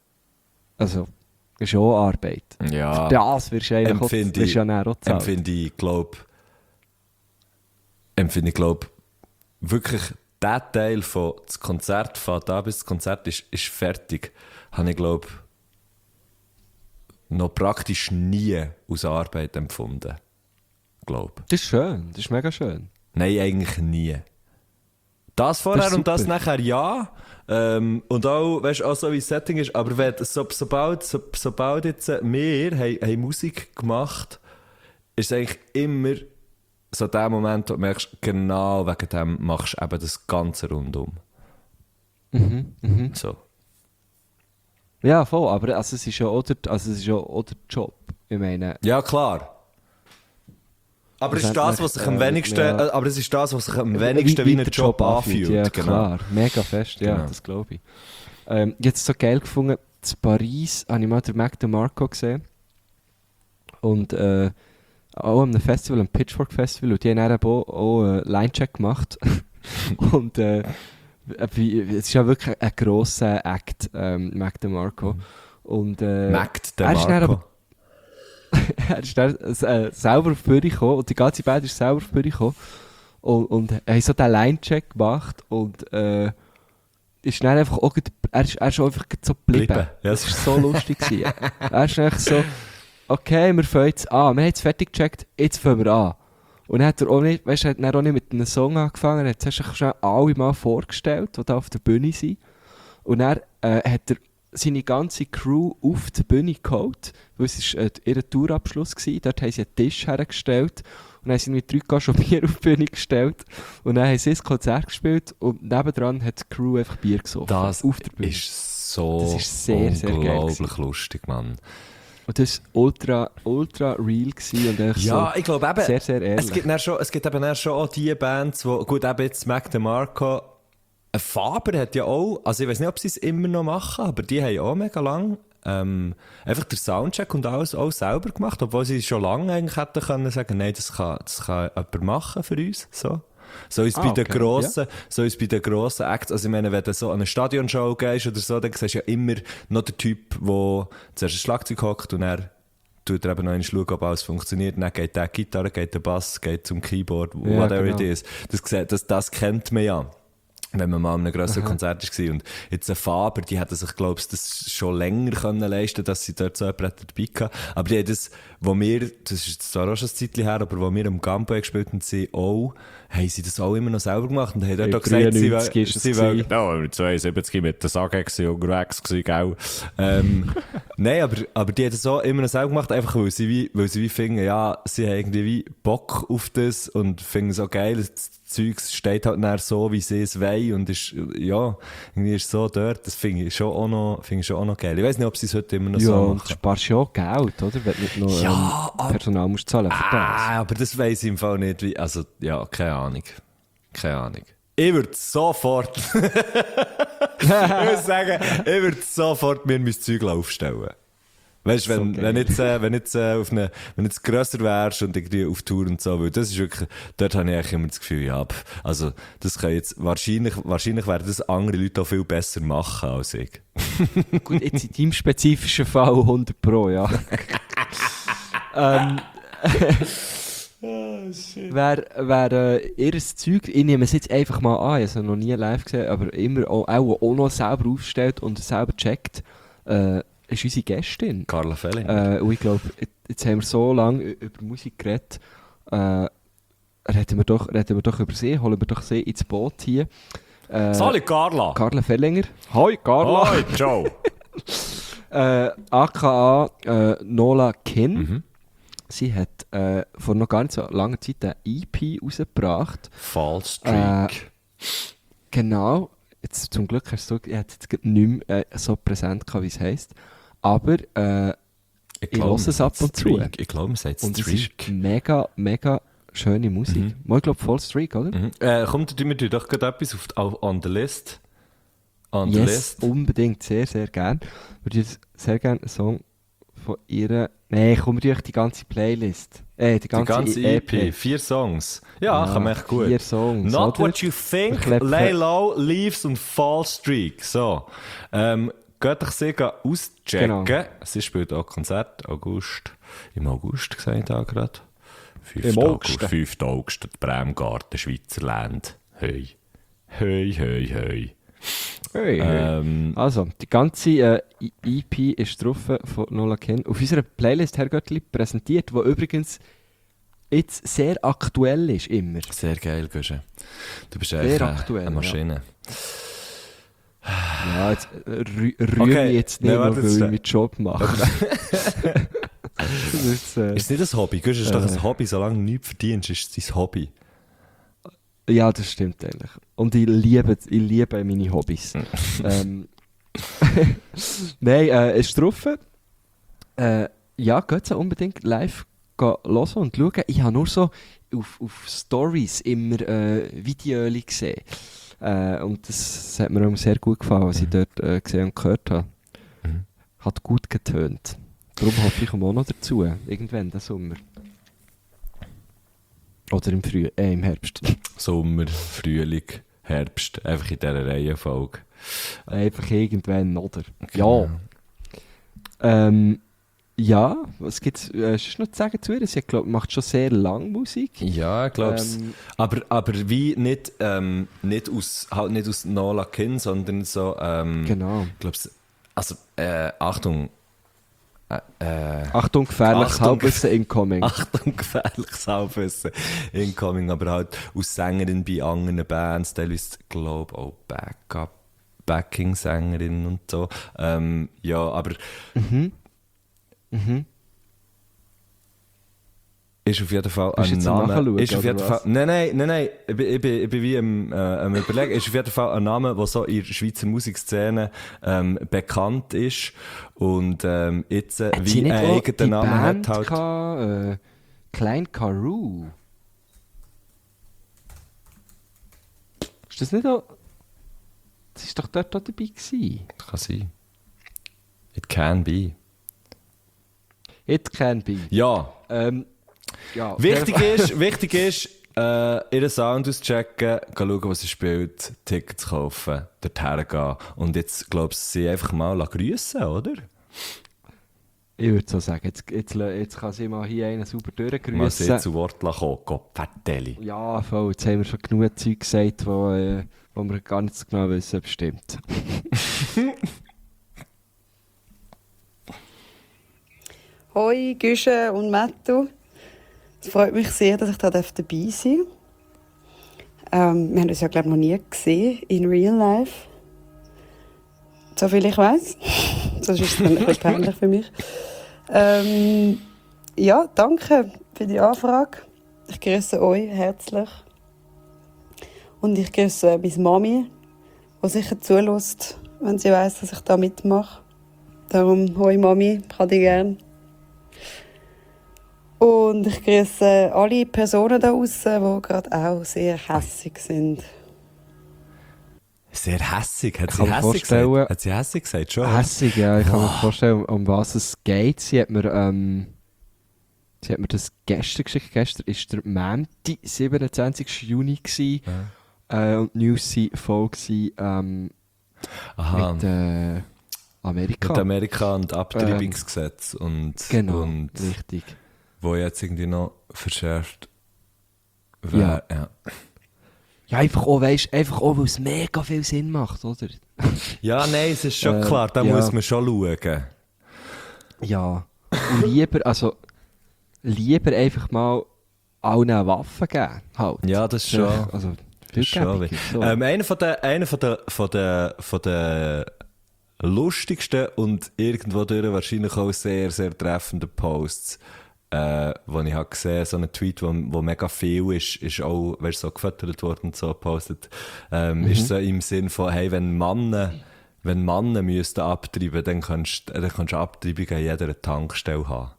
also es ist auch Arbeit. Ja. Für das wirst du eigentlich auch, Empfinde wirst ich, du ja dann auch gezahlt. empfinde ich, glaub, empfinde ich, glaub, wirklich der Teil von das Konzert, von da bis das Konzert ist, ist fertig, habe ich, glaub, noch praktisch nie aus Arbeit empfunden. Glaub. Das ist schön, das ist mega schön. Nein, eigentlich nie. Das vorher Das ist und das super. nachher ja. Ähm, und auch, weißt du, auch so wie das Setting ist, aber wenn, so, sobald, so, sobald jetzt äh, wir haben, haben Musik gemacht, ist es eigentlich immer so der Moment, wo du merkst, genau wegen dem machst du eben das Ganze rundum. Mhm, mhm. So. Ja, voll, aber also, es ist ja auch der, also, es ist ja auch der Job. Ich meine, Ja, klar. Aber es ist das, was sich am Äh, wenigsten, ja. äh, aber es ist das, was sich am wenigsten wie, wie ein der Job anfühlt. Ja, genau. klar. Mega fest, ja, Genau. das glaube ich. Ähm, jetzt so geil gefunden, in Paris habe ich mal den Mac DeMarco gesehen. Und äh, auch an einem Festival, am Pitchfork Festival. Und die haben dann eben auch, auch einen Line-Check gemacht. Und äh, wie- es ist ja wirklich ein grosser Act, ähm, Mac DeMarco. Und, äh, Mac er ist dann DeMarco. aber- er ist dann äh, selber auf die Bühne gekommen und die ganze Band ist selber auf die Bühne gekommen und, und er hat so den Line-Check gemacht und äh, ist dann einfach auch, gerade- er ist, er ist auch einfach gerade so geblieben. Bleiben, ja. Das war so lustig. gewesen. Er ist einfach so, okay, wir fangen jetzt an, wir haben jetzt fertig gecheckt, jetzt fangen wir an. Und dann hat er auch nicht, weißt, er hat dann auch nicht mit einem Song angefangen, er hat zuerst schnell alle mal vorgestellt, die da auf der Bühne sind. Und dann äh, hat er seine ganze Crew auf die Bühne geholt, weil es war äh, ihr Tourabschluss war. Dort haben sie einen Tisch hergestellt und dann haben sie mit drei Kasten Bier auf die Bühne gestellt. Und dann haben sie ein Konzert gespielt und nebendran hat die Crew einfach Bier gesoffen. Das auf der Bühne. ist so Das ist sehr, sehr geil unglaublich gewesen. lustig, Mann. Und das war ultra, ultra real gewesen und echt Ja, so ich glaube eben, sehr, sehr ehrlich. es gibt, dann schon, es gibt eben dann schon auch die Bands, wo, gut, eben jetzt Mac DeMarco, ein Faber hat ja auch, also ich weiß nicht, ob sie es immer noch machen, aber die haben auch mega lang ähm, einfach den Soundcheck und alles auch selber gemacht, obwohl sie schon lange eigentlich hätten können sagen, nein, das kann, das kann jemand machen für uns, so. So ist es Ah, bei den okay, grossen, so ist es bei den grossen Acts, also ich meine, wenn du so an eine Stadionshow gehst oder so, dann siehst du ja immer noch den Typ, der zuerst ein Schlagzeug hockt und er tut er eben noch einmal schauen, ob alles funktioniert. Dann geht der Gitarre, geht der Bass, geht zum Keyboard, Ja, whatever genau. it is. Das, das, das kennt man ja, wenn man mal an einem grösseren Konzert war. Und jetzt ein Faber, die hätten sich, glaube ich, das schon länger können leisten, dass sie dort so jemanden dabei hatten. Aber die haben das, wo wir, das ist zwar auch schon ein Zeitchen her, aber wo wir am Gambo gespielt haben, sie auch, haben sie das auch immer noch selber gemacht und haben dort auch gesagt, sie wollen, dreiundneunzig ist es sie wollen, gewesen. ja, mit zweiundsiebzig mit der Sage unterwegs gewesen, gell. Ähm, nein, aber, aber die haben das auch immer noch selber gemacht, einfach weil sie wie, weil sie wie finden, ja, sie haben irgendwie wie Bock auf das und finden es auch geil, das Zeug steht halt dann so, wie sie es wollen und ist, ja, irgendwie ist so dort, das finde ich schon auch noch, finde ich schon auch noch geil. Ich weiss nicht, ob sie es heute immer noch Ja, so und du machen. sparst ja auch Geld, oder? Wenn du nicht noch Ja, ähm, Personal musst zahlen für das. Ah, aber das weiss ich im Fall nicht, wie, also, ja, keine Ahnung. Keine Ahnung. Ich würde sofort, ich muss sagen, ich würde sofort mir mein Zeug aufstellen. Weißt du, wenn, So geil. wenn jetzt, äh, wenn jetzt, äh, auf eine, wenn jetzt grösser wärst und irgendwie auf Tour und so, weil das ist wirklich, dort habe ich eigentlich immer das Gefühl, ja, pff, also, das kann jetzt, wahrscheinlich, wahrscheinlich werden das andere Leute auch viel besser machen als ich. Gut, jetzt in deinem spezifischen Fall hundert Pro, ja. ähm, wer, wer äh, ihr Zeug, ich nehme es jetzt einfach mal an, ich habe es noch nie live gesehen, aber immer auch, auch, auch noch selber aufstellt und selber checkt, äh, ist unsere Gästin. Carla Fellinger. Äh, und ich glaube, jetzt haben wir so lange ü- über Musik geredet, äh, reden, wir doch, reden wir doch über sie, holen wir doch sie ins Boot hier. Äh, Salut, Carla! Carla Fellinger. Hoi, Carla. Hoi, ciao! Äh, aka äh, Nola Kin. Mhm. Sie hat äh, vor noch gar nicht so langer Zeit eine E P rausgebracht. Fall Streak. Genau. Jetzt, zum Glück hast du ich hätte jetzt gerade nicht mehr äh, so präsent gehabt, wie es heisst. Aber äh, ich glaub, höre es ab und zu. Streak. Ich glaube, man sagt und es Streak. ist mega, mega schöne Musik. Mhm. Mal, ich glaube, Voll Streak, oder? Mhm. Äh, kommt, tun wir doch gerade etwas auf, auf, on the list. On the Yes, list. unbedingt, sehr, sehr gern. Ich würde sehr gerne einen Song von ihr... Nein, komm, wir durch die ganze Playlist. Äh, die Die ganze, ganze E P, vier Songs. Ja, kann man echt gut. Vier Songs, Not oder? What You Think, Ich glaub, Lay äh, Low, Leaves und Fall Streak. So. Ähm, geht euch sie auschecken. Genau. Sie spielt auch Konzert, August. Im August, sehe ich da gerade. Im fünften August. August, fünften August, Bremgarten, Schweizerland. Hey. Hey, hey, hey. Hey, hey. Ähm, Also, die ganze äh, E P ist drauf von Nola Ken. Auf unserer Playlist Herr Göttli präsentiert, die übrigens jetzt sehr aktuell ist, immer. Sehr geil, Guschen. Du bist Sehr eigentlich aktuell, eine Maschine. Ja, jetzt äh, rü rühre Okay. ich jetzt nicht Nein, mehr, warte, weil jetzt- ich meinen Job mache. Das ist, äh, Ist es nicht ein Hobby? Gehst, es ist doch Äh. ein Hobby, solange du nichts verdienst, ist es dein Hobby. Ja, das stimmt eigentlich. Und ich liebe, ich liebe meine Hobbys. ähm, Nein, äh, ist drauf. Äh, ja, geht so unbedingt live gehen hören und schauen. Ich habe nur so auf, auf Stories immer äh, Videos gesehen. Äh, und das, das hat mir auch sehr gut gefallen, was ich dort äh, gesehen und gehört habe. Mhm. Hat gut getönt. Darum hoffe ich komme auch noch dazu. Irgendwann, den Sommer. Oder im, Früh äh, im Herbst. Sommer, Frühling, Herbst, einfach in dieser Reihenfolge. Einfach irgendwann, oder? Genau. Ja. Ähm, ja, was gibt es äh, sonst noch zu sagen zu ihr? Sie glaub, macht schon sehr lange Musik. Ja, ich glaube es. Ähm, Aber, aber wie nicht, ähm, nicht, aus, halt nicht aus Nola Kin, sondern so, ähm, Genau. ich glaube also, äh, Achtung, äh, äh, Achtung, gefährliches Achtung, Halbwissen incoming. Achtung, gefährliches Halbwissen, incoming, aber halt aus Sängerin bei anderen Bands, teilweise, glaube ich, auch Backup, Backing-Sängerin und so. Ähm, ja, aber Mhm. Mhm. ist auf jeden Fall Bist du ein jetzt am Name. Nachschauen, Ist auf oder jeden was? Fall, nein, nein, nein, nein, ich bin, ich bin, ich bin wie am, äh, am Überlegen. Ist auf jeden Fall ein Name, der so in der Schweizer Musikszene ähm, bekannt ist und ähm, jetzt äh, Hat sie wie nicht einen auch eigenen die Namen Band hat. Halt. gehabt, äh, Klein Karoo? Ist das nicht auch... Das ist doch dort auch dabei gewesen. Kann sein. It can be. It can be. Ja. Ähm, ja, Wichtig ist, wichtig ist, äh, ihren Sound auschecken, gehen schauen, was sie spielt, Tickets kaufen, dorthin gehen. Und jetzt, glaubst du, sie einfach mal grüßen, oder? Ich würde so sagen, jetzt, jetzt, jetzt kann sie mal hier einen sauber Mal sie durchgrüßen. zu Wort kommen, Gott, Vertelli. Ja, voll. Jetzt haben wir schon genug Zeug gesagt, wo, äh, wo wir gar nicht so genau wissen, ob es stimmt. Hoi, Güsche und Mattu. Es freut mich sehr, dass ich da dabei sein darf. Ähm, wir haben uns ja, glaube ich, noch nie gesehen, in real life. So viel ich weiß. Das ist dann ein bisschen peinlich für mich. Ähm, ja, danke für die Anfrage. Ich grüße euch herzlich. Und ich grüße meine Mami, die sicher zulässt, wenn sie weiss, dass ich da mitmache. Darum, hoi Mami, ich habe dich gern. Und ich grüße alle Personen da draussen, die gerade auch sehr hässig sind. Sehr hässig. Hat Ich sie kann mir hässig vorstellen- gesagt? Hat sie hässig gesagt? Schon? Hässig, ja. Ich kann mir vorstellen, um was es geht. Sie hat mir, ähm, sie hat mir das gestern geschickt. Gestern war der Montag, siebenundzwanzigsten Juni. Gewesen. Äh, und die News waren voll gewesen, ähm, Aha. mit äh, Amerika. Mit Amerika und Abtreibungsgesetz und, genau, und richtig. wo jetzt irgendwie noch verschärft wäre. Ja. Ja, einfach auch, weißt, einfach auch, weil es mega viel Sinn macht, oder? ja, nein, es ist schon Äh, klar, da ja. muss man schon schauen. Ja. Und lieber, also, lieber einfach mal allen eine Waffe geben. Halt. Ja, das ist schon. Also, Das ist schon gäbiger, so. ähm, einer von den, einer von den, von den, von den lustigsten und irgendwo durch wahrscheinlich auch sehr, sehr treffenden Posts, äh, wo ich habe gesehen, so ein Tweet, wo, wo mega viel ist, ist auch, weißt, so gefüttert worden und so gepostet, ähm, Mhm. ist so im Sinn von, hey, wenn Männer, wenn Männer müssten abtreiben, dann kannst, dann kannst du Abtreibung an jeder Tankstelle haben.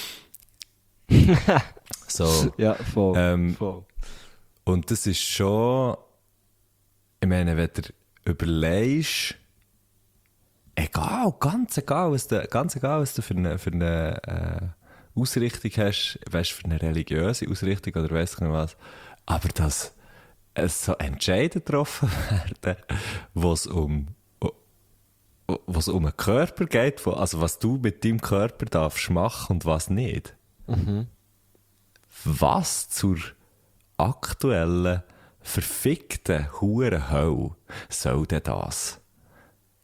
so. Ja, voll. Ähm, voll. Und das ist schon, ich meine, wenn du überlegst, egal, ganz egal, was du, ganz egal, was du für eine, für eine äh, Ausrichtung hast, weißt, für eine religiöse Ausrichtung oder weiss ich nicht was, aber dass es so Entscheide getroffen werden, wo es um, wo es um einen Körper geht, wo, also was du mit deinem Körper darfst machen und was nicht. Mhm. Was zur aktuellen, verfickten Hurenhölle soll denn das?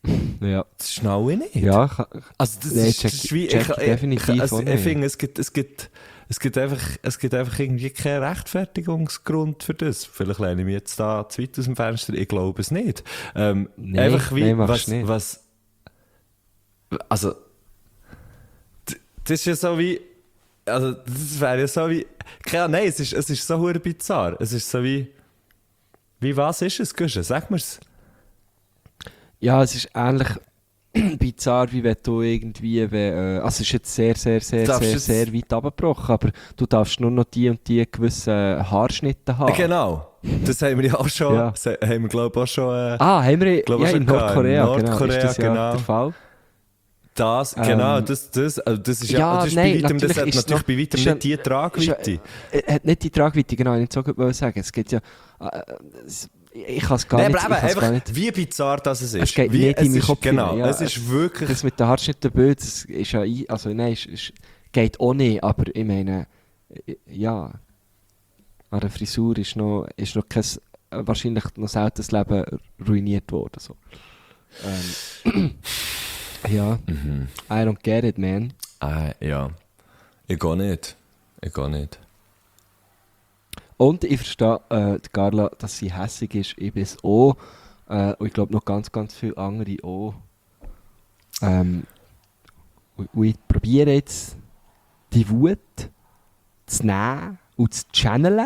Ja. Das schnaue ich nicht. Ja, ich, Also das Nee, ist, check- das ist wie, check ich, ich, definitiv ich, also, auch ich nicht. finde, es gibt, es gibt, es gibt einfach, es gibt einfach irgendwie keinen Rechtfertigungsgrund für das. Vielleicht lehne ich mich jetzt da zu weit aus dem Fenster, ich glaube es nicht. Ähm, Nee, einfach wie, nee, machst was, du nicht. was, also, d- das ist ja so wie, also, das wäre ja so wie, keine Ahnung, nein, es ist, es ist so hure bizarr. Es ist so wie, wie was ist es, Guschen? Sag mir's. ja, es ist ähnlich bizarr, wie wenn du irgendwie, wenn, äh, also es ist jetzt sehr, sehr, sehr, Darfst sehr, jetzt- sehr weit abgebrochen, aber du darfst nur noch die und die gewissen Haarschnitte haben. Genau. Das haben wir ja auch schon, Ja. das haben wir glaube ich auch schon, äh, Ah, haben wir Glaub, ja, schon in gehabt. Nordkorea, In genau, Nordkorea, ist das ja genau. der Fall. Das, Ähm, genau, das, das, also das ist ja, ja, das ist nein, bei weitem, das natürlich hat ist es natürlich noch- bei weitem ist ja- nicht die Tragweite. Ist ja- äh, hat nicht die Tragweite, genau, ich wollte so sagen. Es geht ja, äh, es- ich kann es gar Nein, nicht, aber ich kann's eben, gar einfach, nicht. wie bizarr das es ist. Es geht wie, nicht in meinen ist, Kopf Genau, hinein, ja. es ist wirklich, Das mit den Haarschnitten Bild, das ist ja, ein- also nein, ist, ist, geht auch nicht, aber ich meine, äh, ja, an der Frisur ist noch, ist noch kein, wahrscheinlich noch selten das Leben ruiniert worden, so. Ähm, ja, mhm. I don't get it, man. äh, ja, ich gehe nicht, ich gehe nicht. Und ich verstehe, äh, die Carla, dass sie hässig ist, ich bin es auch, äh, und ich glaube noch ganz, ganz viele andere auch. Ähm, und, und ich probiere jetzt, die Wut zu nehmen und zu channeln.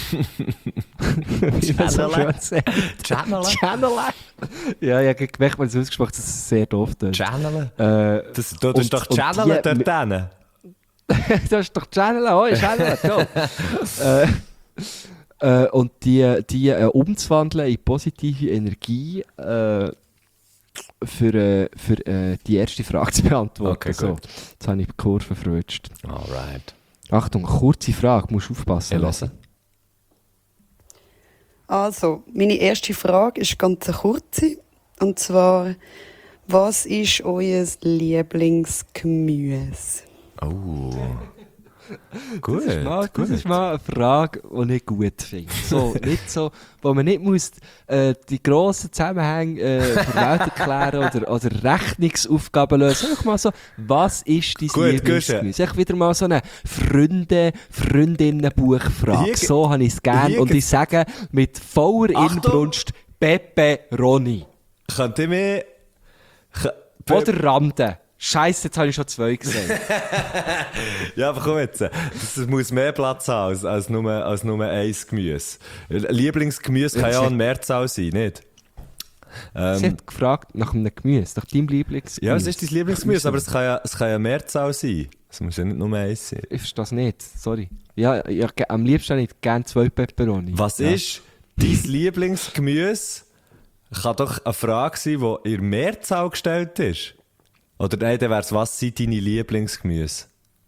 Wie man so schön sagt. Channeln? Channeln? Ja, ich habe gemerkt, weil es ausgesprochen hat, dass es sehr doof ist. Channeln? Äh, Das, du, das und- ist doch und Channeln die- dort hinten. das ist doch Channel, oh, Channel, go. äh, äh, und die, die äh, umzuwandeln in positive Energie äh, für, äh, für äh, die erste Frage zu beantworten. Okay, so, gut. jetzt habe ich die Kurve verrutscht. Alright. Achtung, kurze Frage, musst aufpassen. Ich höre. Also, meine erste Frage ist ganz eine kurze. Und zwar, was ist euer Lieblingsgemüse? Oh. Gut, Das ist, mal, das gut. ist mal eine Frage, die ich gut finde. So, nicht so, wo man nicht muss, äh, die grossen Zusammenhänge äh, für Welt erklären oder, oder Rechnungsaufgaben lösen. Einfach mal so, was ist dein Gut, Lieblingsgemüse? Echt wieder mal so eine Freunde, Freundinnen-Buchfrage. Hier- So habe ich es gerne. hier Und ich gibt's- sage mit voller Achtung! Inbrunst Pepperoni. Könnt ihr mir... K- Oder Rande. Scheiße, jetzt habe ich schon zwei gesagt. Ja, aber komm jetzt. Das muss mehr Platz haben als, als, nur, als nur eins Gemüse. Lieblingsgemüse kann ja auch ein Mehrzahl sein, nicht? Sie Ähm, hat gefragt nach einem Gemüse, nach deinem Lieblingsgemüse. ja, es ist dein Lieblingsgemüse, aber es kann ja, es kann ja Mehrzahl sein. Es muss ja nicht nur eins sein. Ich verstehe das nicht, sorry. Ja, ja, ge- am liebsten nicht gerne zwei Pepperoni. Was ja. ist dein Lieblingsgemüse? Kann doch eine Frage sein, die in Mehrzahl gestellt ist. Oder nein, dann wäre es, was sind deine Lieblingsgemüse?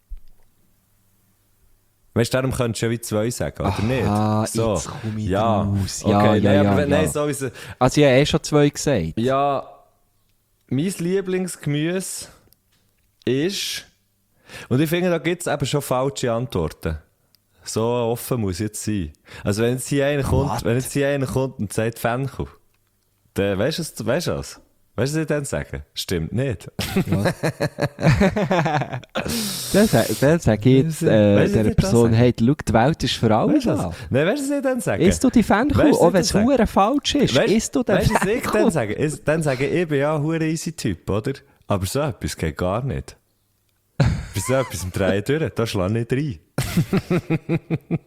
Weißt du, darum könntest du ja wie zwei sagen, oder Aha, nicht? So. jetzt komme ich ja. raus. Okay, Ja, nein, ja, aber ja, wenn, ja. nein, sowieso. Also ich habe eh schon zwei gesagt. Ja, mein Lieblingsgemüse ist... Und ich finde, da gibt es eben schon falsche Antworten. So offen muss jetzt sein. Also wenn jetzt hier einer kommt, wenn jetzt hier einer kommt und sagt Fenchel, dann weißt du es, weißt du das? Weißt du, was ich dann sagen? Stimmt nicht. Dann, sa- dann sage ich jetzt äh, Weißt du, dieser nicht das Person, sagen? hey, schau, die Welt ist für alle Weißt du da. das? Nein, weißt du, was ich dann sage? Isst du die Fenchel, Weißt du, auch wenn was es ich sage? hure falsch ist? Weißt- Isst du den weißt du, was ich Fenchel? dann sage? Ich- Dann sage ich, ich bin ja ein hure easy Typ, oder? Aber so etwas geht gar nicht. Bei so etwas im Drehen durch, da schlage ich nicht rein.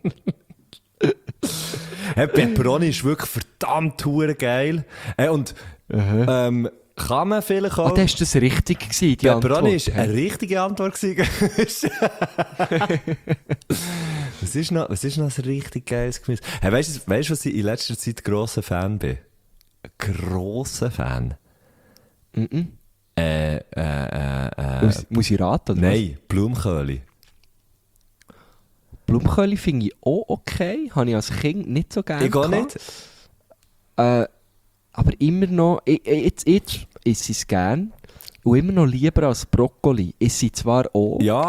Hey, Pepperoni ist wirklich verdammt hure geil. Hey, und ähm, kann man vielleicht auch... Ah, das war das richtig gewesen, die Pepperoni Antwort. war eine richtige Antwort gewesen. was, ist noch, was ist noch ein richtig geiles Gemüse? Hey, weißt du, weißt, was ich in letzter Zeit grosser Fan bin? Grosser Fan? Mhm. Äh, äh, äh, äh, Muss, muss ich raten, oder nein, Blumenköhli. was? Blumenköhli finde ich auch okay. Habe ich als Kind nicht so gerne Ich gehe gehabt. nicht. Äh, aber immer noch, ich- ich- jetzt, jetzt esse ich es gerne und immer noch lieber als Brokkoli. Ich sie zwar auch, Ja,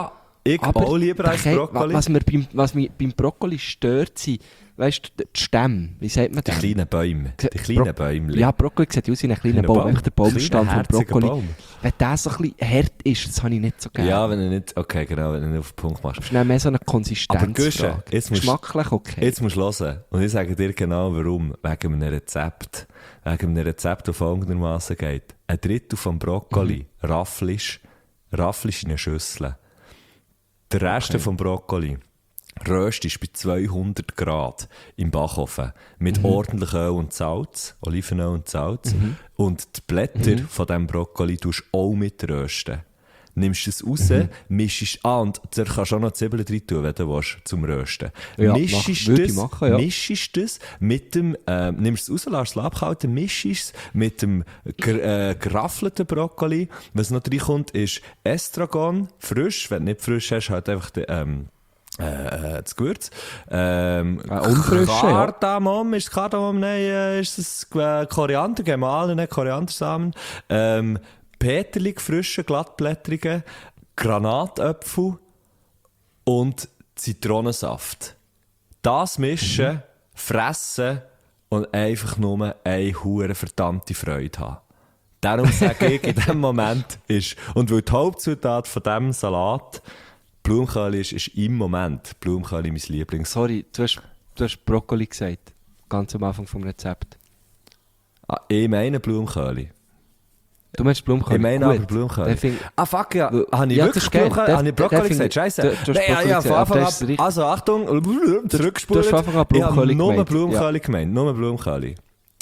Ich Aber auch lieber als der Ke- Brokkoli. Was mir beim, was mich beim Brokkoli stört, sind, weißt du, die Stämme. Wie sagt man Die das? kleinen Bäume. Die Bro- kleinen Bäume. Ja, Brokkoli sieht aus wie ein kleiner Kleiner Baum. Baum. Einfach der Baumstamm Kleiner, vom herziger Brokkoli. Baum. Wenn der so ein bisschen hart ist, das habe ich nicht so gerne. Ja, wenn du nicht, okay, genau, wenn du nicht auf den Punkt machst. Das ist dann mehr so eine Konsistenz. Aber Guschen, jetzt musst- Geschmacklich okay. Jetzt musst du hören. Und ich sage dir genau warum. Wegen einem Rezept. Wegen einem Rezept, das folgendermaßen geht. Ein Drittel vom Brokkoli Mhm. rafflisch, rafflisch in eine Schüssel. Der Rest Okay. vom Brokkoli röstest bei zweihundert Grad im Backofen. Mit ordentlich Öl und Salz, Olivenöl und Salz. Und die Blätter von diesem Brokkoli tust du auch mit rösten. Nimmst es raus, Mhm. mischst ah, und da kannst du auch noch Zwiebeln rein tun, wenn du willst, zum Rösten. Ja, mischst mach- würde das, ich machen, ja. mischst das mit dem, äh, nimmst es raus, lässt es abkalten, mischst es mit dem ger äh, geraffelten Brokkoli. Was noch reinkommt, ist Estragon, frisch. Wenn du nicht frisch hast, halt einfach die, ähm, äh, das Gewürz. Ähm, Äh, unfrische, ja. Kardamom, ist es Kardamom? Nein, äh, ist es äh, Koriander, gemahlene Koriandersamen. Ähm, Peterli, frische, glattblättrige, Granatäpfel und Zitronensaft. Das mischen, Mhm. fressen und einfach nur eine hure verdammte Freude haben. Darum sage ich, in dem Moment ist, und weil die Hauptzutat von diesem Salat Blumenkohl ist, ist im Moment Blumenkohl mein Lieblings. Sorry, du hast, du hast Brokkoli gesagt. Ganz am Anfang vom Rezept. Ah, ich meine Blumenkohl. Du meinst Blumenkohl? Ich meine Gut. aber Blumenkohl. Der find- Ah, fuck, ja. Weil- Habe ich Ja, wirklich das ist geil. Blumenkohl? Der- Habe ich Brokkoli der gesagt? find- Scheiße. du- du hast Nein, ja, Brokkoli ja, gesagt, von aber Anfang das ist an. richtig. Also, Achtung, zurückgespulen. du hast von Anfang an Ich habe Blumenkohl nur gemeint, Blumenkohl gemeint. Nur Blumenkohl.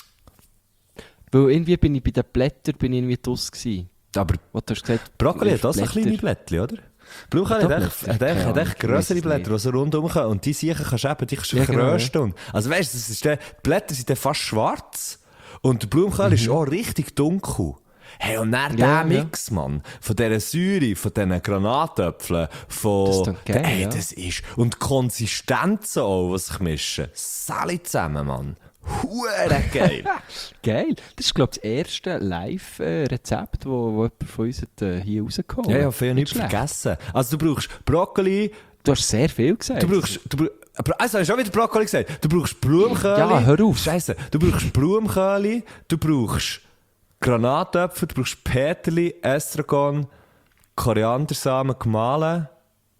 Weil irgendwie bin ich bei den Blättern bin ich irgendwie draus gewesen. Aber Wo du hast gesagt, Brokkoli ist hat auch so Blätter. kleine Blättchen, oder? Blumenkohl Hat hat auch echt- Blätter? hat echt- Keine hat echt Ahnung, ich grössere weiss es Blätter, die so rundum kommen. Und die Siechen kannst du eben, die kannst du Ja, genau, rösten. Und- Also weißt du, das ist der- die Blätter sind dann fast schwarz. Und der Blumenkohl ist auch richtig dunkel. Hey, und dann Mhm. Ja, der ja. Mix, Mann, von dieser Säure, von diesen Granatäpfeln, von... Das klingt geil, Ey, ja. das ist... Und die Konsistenzen auch, die sich mischen. Sali zusammen, Mann. Hure geil. Geil. Das ist, glaube ich, das erste Live-Rezept, wo, wo jemand von uns hat, äh, hier rausgekommen Ja, ja, hat. viel nicht schlecht. vergessen. Also du brauchst Brokkoli... Du hast sehr viel gesagt. Du brauchst, du brauchst, also, hast du auch wieder Brokkoli gesagt? Du brauchst Blumenkohl. Ja, hör auf. Scheisse. Du brauchst Blumenkohl, du brauchst Granatäpfel, du brauchst Peterli, Estragon, Koriandersamen gemahlen,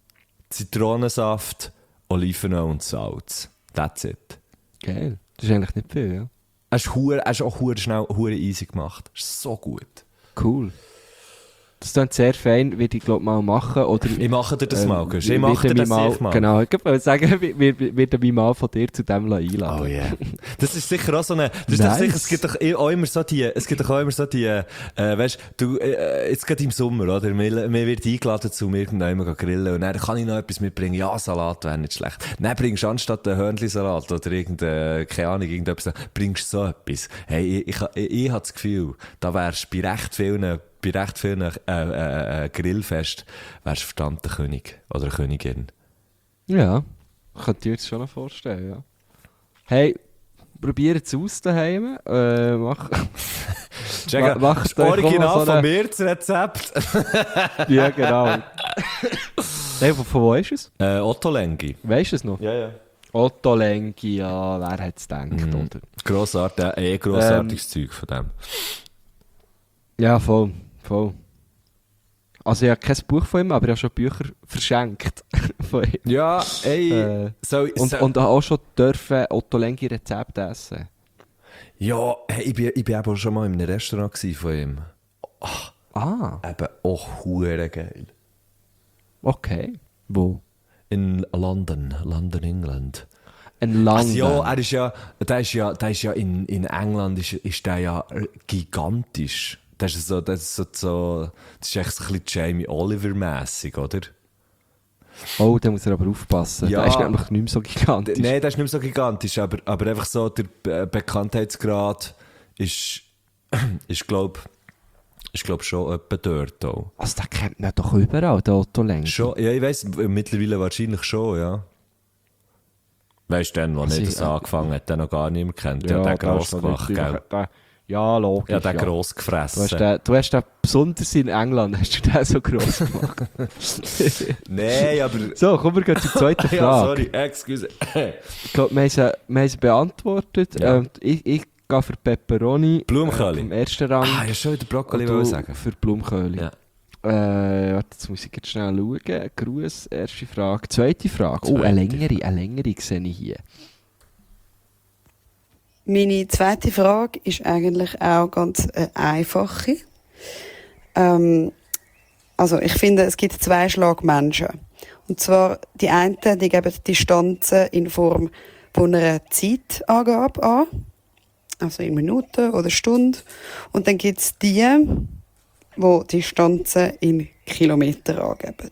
Zitronensaft, Olivenöl und Salz. That's it. Geil. Das ist eigentlich nicht viel, ja. Hast du hure- hast auch hure schnell, hure easy gemacht. Das ist so gut. Cool. Das klingt sehr fein, würde ich glaube mal machen. Oder, Ich mache dir das ähm, mal, Gusch. Ich mache dir würde das mich mal, sicher mal. Genau, ich würde sagen, wir wir- werden mich mal von dir zu dem einladen. Oh yeah. Das ist sicher auch so eine, das ist doch Nice. sicher, es gibt doch auch immer so die, es gibt doch auch immer so die, äh, weißt du, äh, jetzt gerade im Sommer, oder? Mir, mir wird eingeladen, zu mir irgendwann grillen und dann kann ich noch etwas mitbringen. Ja, Salat wäre nicht schlecht. Dann bringst du anstatt einen Hörnli-Salat oder irgendeine, keine Ahnung, irgendetwas, bringst du so etwas. Hey, ich, ich, ich, ich habe das Gefühl, da wärst du bei recht vielen, bei recht vielen, äh, äh, äh, Grillfest, wärst du verdammt der König oder eine Königin. Ja, könnt ihr euch schon noch vorstellen, ja. Hey, probiert es aus daheim. Äh, mach, Check, Ma- macht das euch Original mal so von eine- mir, das Rezept. ja, genau. Hey, von, von wo ist es? Äh, Otto Lengi. Weißt du es noch? Ja, ja. Otto Lengi, ja, wer hätte es gedacht, Mhm. oder? Grossartig, äh, eh grossartiges Zeug von dem. Ja, voll, voll. Also ich habe kein Buch von ihm, aber ich habe schon Bücher verschenkt von ihm. Ja, ey, Äh, so, Und, so, und auch schon dürfen Otto Lengi Rezepte essen. ja, hey, ich bin, ich bin eben auch schon mal in einem Restaurant gewesen von ihm. Ah, Eben auch hure geil. okay. Wo? In London, London, England. Ein Lang. Also ja, er ist ja, der ist ja, der ist ja in, in England ist, ist der ja gigantisch. Das ist so, das ist so, so das ist echt so ein bisschen Jamie Oliver-mässig, oder? Oh, da muss er aber aufpassen. Ja. Der ist nämlich nicht mehr so gigantisch. Nein, das ist nicht mehr so gigantisch, aber, aber einfach so der Be- Bekanntheitsgrad ist, ist glaube ich, glaub schon etwa dort auch. Also, der kennt man doch überall, der Otto Lengi. Schon, ja, ich weiss, mittlerweile wahrscheinlich schon, ja. Weißt du, dann, als Also er ich- das angefangen hat, den noch gar niemand kennt, der hat den da gross ist noch gemacht, natürlich- gell? Der, Ja, logisch. Ja, den ja. gross Du hast, gefressen. den, du hast den, besonders in England, hast du den so gross gemacht. Nein, aber... So, kommen wir gleich zur zweiten Frage. Ja, sorry, excuse. Ich glaube, wir haben sie, wir haben sie beantwortet. Ja. Ähm, ich, ich gehe für Pepperoni. Blumenköli. Äh, Im ersten Rang. Ah, ja, schon wieder Brokkoli Und wollen du sagen. für Blumenköli. Ja. Äh, warte, jetzt muss ich jetzt schnell schauen. Gruß, erste Frage. Zweite Frage. Oh, Zweite eine längere, eine längere sehe ich hier. Meine zweite Frage ist eigentlich auch ganz eine einfache. Ähm, also ich finde, es gibt zwei Schlag Menschen. Und zwar die einen, die geben die Distanzen in Form von einer Zeitangabe an. Also in Minuten oder Stunden. Und dann gibt es die, die Distanzen in Kilometer angeben.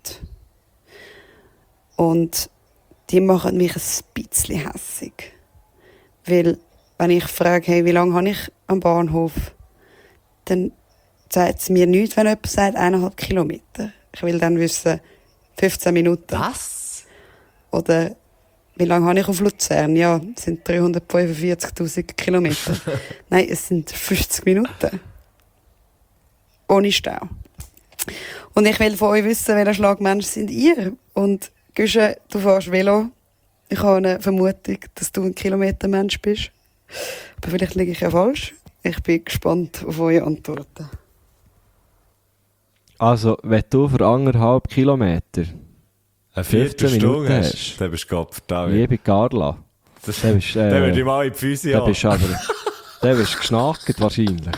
Und die machen mich ein bisschen hässig. Weil, wenn ich frage, hey, wie lange habe ich am Bahnhof, dann sagt es mir nichts, wenn jemand sagt, eineinhalb Kilometer. Ich will dann wissen, fünfzehn Minuten. Was? Oder wie lange habe ich auf Luzern? Ja, es sind dreihundertfünfundvierzigtausend Kilometer. Nein, es sind fünfzig Minuten. Ohne Stau. Und ich will von euch wissen, welcher Schlagmensch sind ihr? Und Güsche, du fährst Velo. Ich habe eine Vermutung, dass du ein Kilometermensch bist. Aber vielleicht liege ich ja falsch. Ich bin gespannt auf eure Antworten. Also, wenn du für anderthalb Kilometer Eine fünfzehn Viertelstunde Minuten hast, hast, dann bist du Gott, David. liebe Carla, Das- dann bist, äh, Dann würde ich mal in die Füße dann haben. bist du aber, dann bist du geschnackt wahrscheinlich.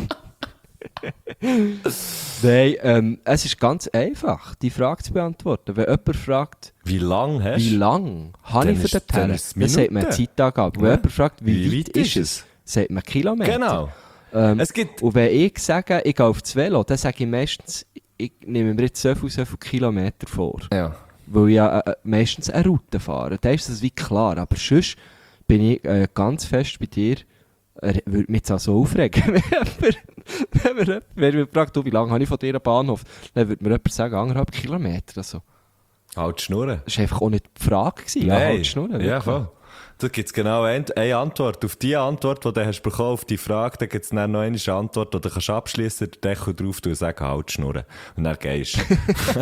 Nein, ähm, es ist ganz einfach, die Frage zu beantworten. Wenn jemand fragt, Wie lang hast wie du? lang habe Dann ich für ist- den dann Teller, ist es dann sagt man Minuten. Zeitangabe. Wenn Ja. jemand fragt, wie, Wie weit, weit ist ist es, sagt man Kilometer. Genau. Ähm, Es gibt... Und wenn ich sage, ich gehe auf das Velo, dann sage ich meistens, ich nehme mir jetzt so viel, so viel Kilometer vor. Ja. Weil ich ja äh, meistens eine Route fahre. Da ist das wie klar. Aber sonst bin ich äh, ganz fest bei dir, äh, würde mich jetzt auch so aufregen. wenn jemand- wenn mir jemand- wenn mir fragt, du, wie lange habe ich von dir einen Bahnhof, dann würde mir jemand sagen, anderthalb Kilometer. Also, Halt Schnurren. das war einfach auch nicht die Frage. Gewesen. Ja, halt schnurren, ja, wirklich. voll. Da gibt es genau eine, eine Antwort. Auf die Antwort, die du hast bekommen, auf die Frage, dann gibt es dann noch eine Antwort, die du kannst abschliessen, den Deckel drauf tun und sagen, halt Schnurren. Und dann gehst du.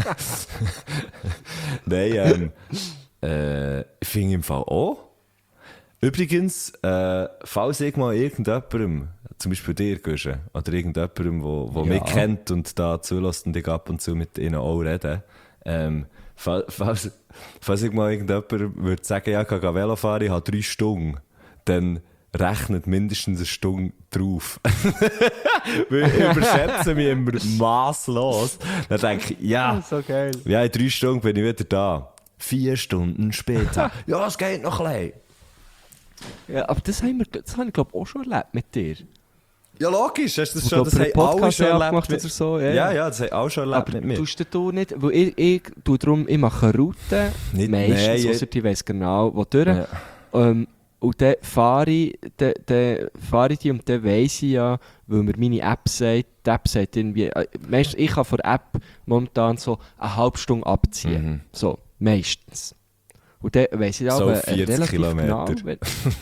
Nein, ähm, äh, ich finde im Fall auch. Übrigens, äh, falls ich mal irgendjemandem, zum Beispiel dir, Guschen, oder irgendjemandem, der Ja. mich kennt und da zulässt und ich ab und zu mit ihnen auch rede, ähm, fall- falls, falls ich mal irgendjemandem würde sagen, ja, ich gehe Velo fahren, ich habe drei Stunden, dann rechnet mindestens eine Stunde drauf. Weil ich überschätze mich immer masslos. Dann denke ich, ja, So geil. ja, in drei Stunden bin ich wieder da. Vier Stunden später. Ja, es geht noch ein bisschen. Ja, aber das, haben wir, das habe ich glaube auch schon erlebt mit dir. Ja, logisch, hast du das Wo schon, du das einen haben alle Podcast schon erlebt abgemacht mit- oder so, ja. Ja, ja, das haben alle schon erlebt Aber mit mir. tust du nicht, weil ich, ich tue darum, ich mache Routen, Nicht- meistens, nein, ausser ich weiss genau, wo durch. Ja. Ähm, und dann fahre ich, dann, dann fahre ich die und dann weiss ich ja, weil mir meine App sagt, die App sagt irgendwie, äh, meistens, ich kann von der App momentan so eine halbe Stunde abziehen. Mhm. So, meistens. Und dann weiss ich So aber vierzig relativ Kilometer. genau, wenn-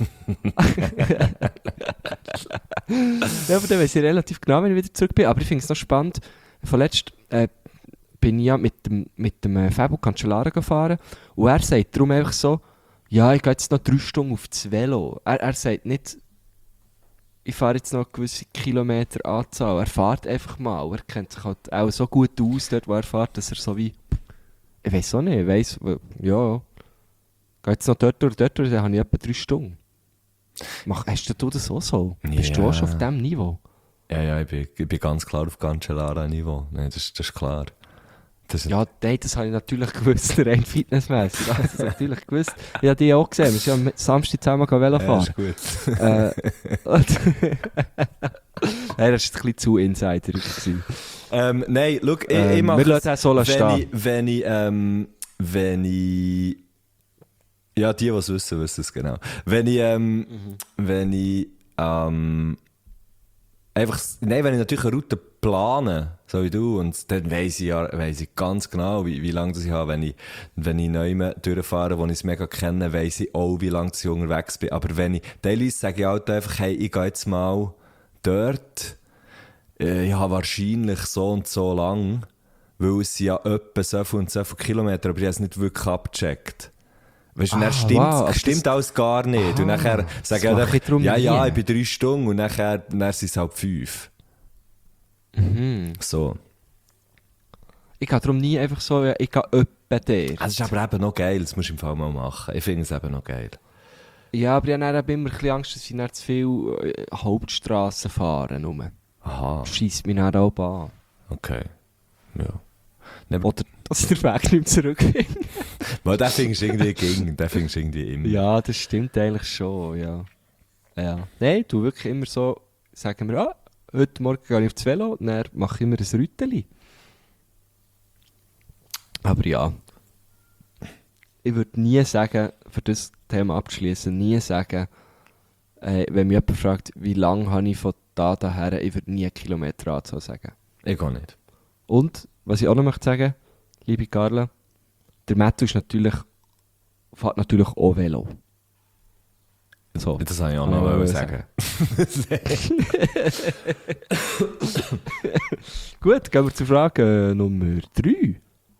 ja, aber dann weiss ich relativ genau, wenn ich wieder zurück bin. Aber ich finde es noch spannend. Vorletzt äh, bin ich ja mit dem, mit dem äh, Fabio Cancellara gefahren und er sagt darum einfach so, ja, ich gehe jetzt noch drei Stunden auf das Velo. Er, er sagt nicht, ich fahre jetzt noch eine gewisse Kilometeranzahl. Er fährt einfach mal. Er kennt sich halt auch so gut aus dort, wo er fährt, dass er so wie, ich weiß auch nicht, ich weiss, ja, gehe jetzt noch dort durch, dort durch, dann habe ich etwa drei Stunden. Mach, hast du das auch so? Bist du Ja. auch schon auf diesem Niveau? Ja, ja, ich bin, ich bin ganz klar auf Cancellara-Niveau. Nein, das, das ist klar. Das, Ja, nein, das habe ich natürlich gewusst, rein fitnessmässig. Das habe ich natürlich gewusst. Ich habe die auch gesehen. Wir sind ja am Samstag zusammen Velo ja, fahren. ist gut. äh, und- Nein, das war ein bisschen zu insider gewesen. ähm, nein, schau, ich, ich Ähm, mache wir lassen den so wenn stehen. ich, wenn ich, ähm, wenn ich, ja, die, die es wissen, wissen es genau. Wenn ich, ähm, Mhm. wenn ich, ähm, einfach, nein, wenn ich natürlich eine Route plane, so wie du, und dann weiss ich ja, weiss ich ganz genau, wie, wie lange das ich habe. Wenn ich, wenn ich neu durchfahre, wo ich es mega kenne, weiss ich auch, wie lange ich unterwegs bin. Aber wenn ich, teilweise sage ich halt einfach, hey, ich gehe jetzt mal dort, äh, ja, wahrscheinlich so und so lang, weil es sind ja etwa so viel und so viele Kilometer, aber ich habe es nicht wirklich abgecheckt. Weißt du, Ah, dann stimmt, wow, stimmt das- alles gar nicht. Ah, und nachher das sage ich mache einfach, ich darum ja, ja, nie. ich bin drei Stunden und nachher, dann sind es halt fünf. Mhm. So. Ich gehe darum nie einfach so, ja, ich gehe öppe der. Also, es ist aber eben noch geil, das musst du im Fall mal machen. Ich finde es eben noch geil. Ja, aber ich habe dann eben immer ein bisschen Angst, dass ich dann zu viel äh, Hauptstrassen fahren. Nur. Aha, Scheisst mich dann auch an. okay. Ja. Nee, aber- Oder dass ich den Weg nicht mehr zurückfinde. Weil den findest du irgendwie ging, den findest du irgendwie immer. Ja, das stimmt eigentlich schon, ja. Ja. Nein, du wirklich immer so, sagen wir, ah, heute Morgen gehe ich aufs Velo, und dann mache ich immer ein Rüteli. Aber ja, ich würde nie sagen, für das Thema abzuschließen, nie sagen, äh, wenn mich jemand fragt, wie lange habe ich von da daher, ich würde nie eine Kilometeranzahl sagen. Ich auch nicht. Und, was ich auch noch möchte sagen, liebe Carla, der Matthew ist natürlich, fährt natürlich auch Velo. So. Das wollte ich auch Ah, noch ja, wollen ja, sagen. Gut, gehen wir zur Frage Nummer drei.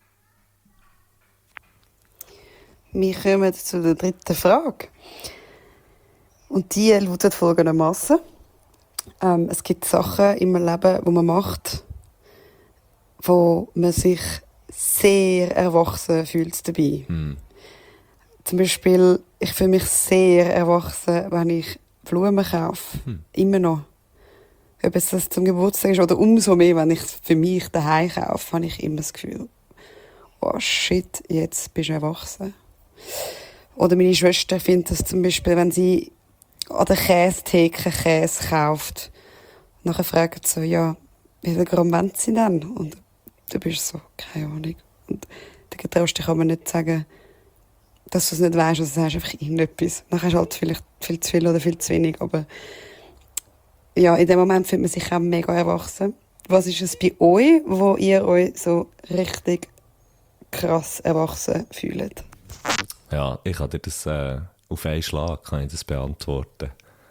Wir kommen zu der dritten Frage. Und die lautet folgendermaßen: ähm, Es gibt Sachen im Leben, die man macht, wo man sich sehr erwachsen fühlt dabei. Hm. Zum Beispiel, ich fühle mich sehr erwachsen, wenn ich Blumen kaufe. Hm. Immer noch. Ob es das zum Geburtstag ist oder umso mehr, wenn ich es für mich daheim kaufe, habe ich immer das Gefühl, oh shit, jetzt bist du erwachsen. Oder meine Schwester findet das zum Beispiel, wenn sie an der Käsetheke Käse kauft. Nachher fragt sie so, ja, wie viel Gramm wollen sie denn? Und du bist so, keine Ahnung. Und dann traust du dich aber nicht sagen, dass du es nicht weißt, also sagst einfach irgendetwas. Dann hast du halt vielleicht viel zu viel oder viel zu wenig, aber ja, in dem Moment fühlt man sich auch mega erwachsen. Was ist es bei euch, wo ihr euch so richtig krass erwachsen fühlt? Ja, ich kann dir das äh, auf einen Schlag kann ich das beantworten.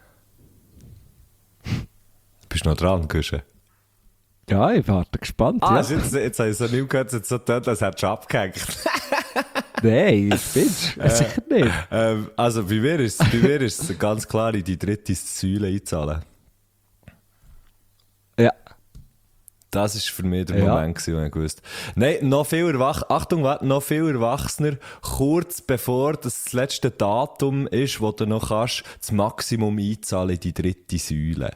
Bist du noch dran, Guschen? Ja, ich warte gespannt. Ah, ja. jetzt, jetzt habe ich so nicht gehört, jetzt so getan, als hättest du abgehängt. Nein, das findest du. Sicher nicht. ähm, also bei mir ist es bei mir ist es ganz klar, in die dritte Säule einzahlen. Ja. Das war für mich der Ja. Moment, gewesen, wo ich gewusst Nein, noch viel Erwach Achtung, warte, noch viel Erwachsener, kurz bevor das, das letzte Datum ist, wo du noch kannst, das Maximum einzahlen in die dritte Säule.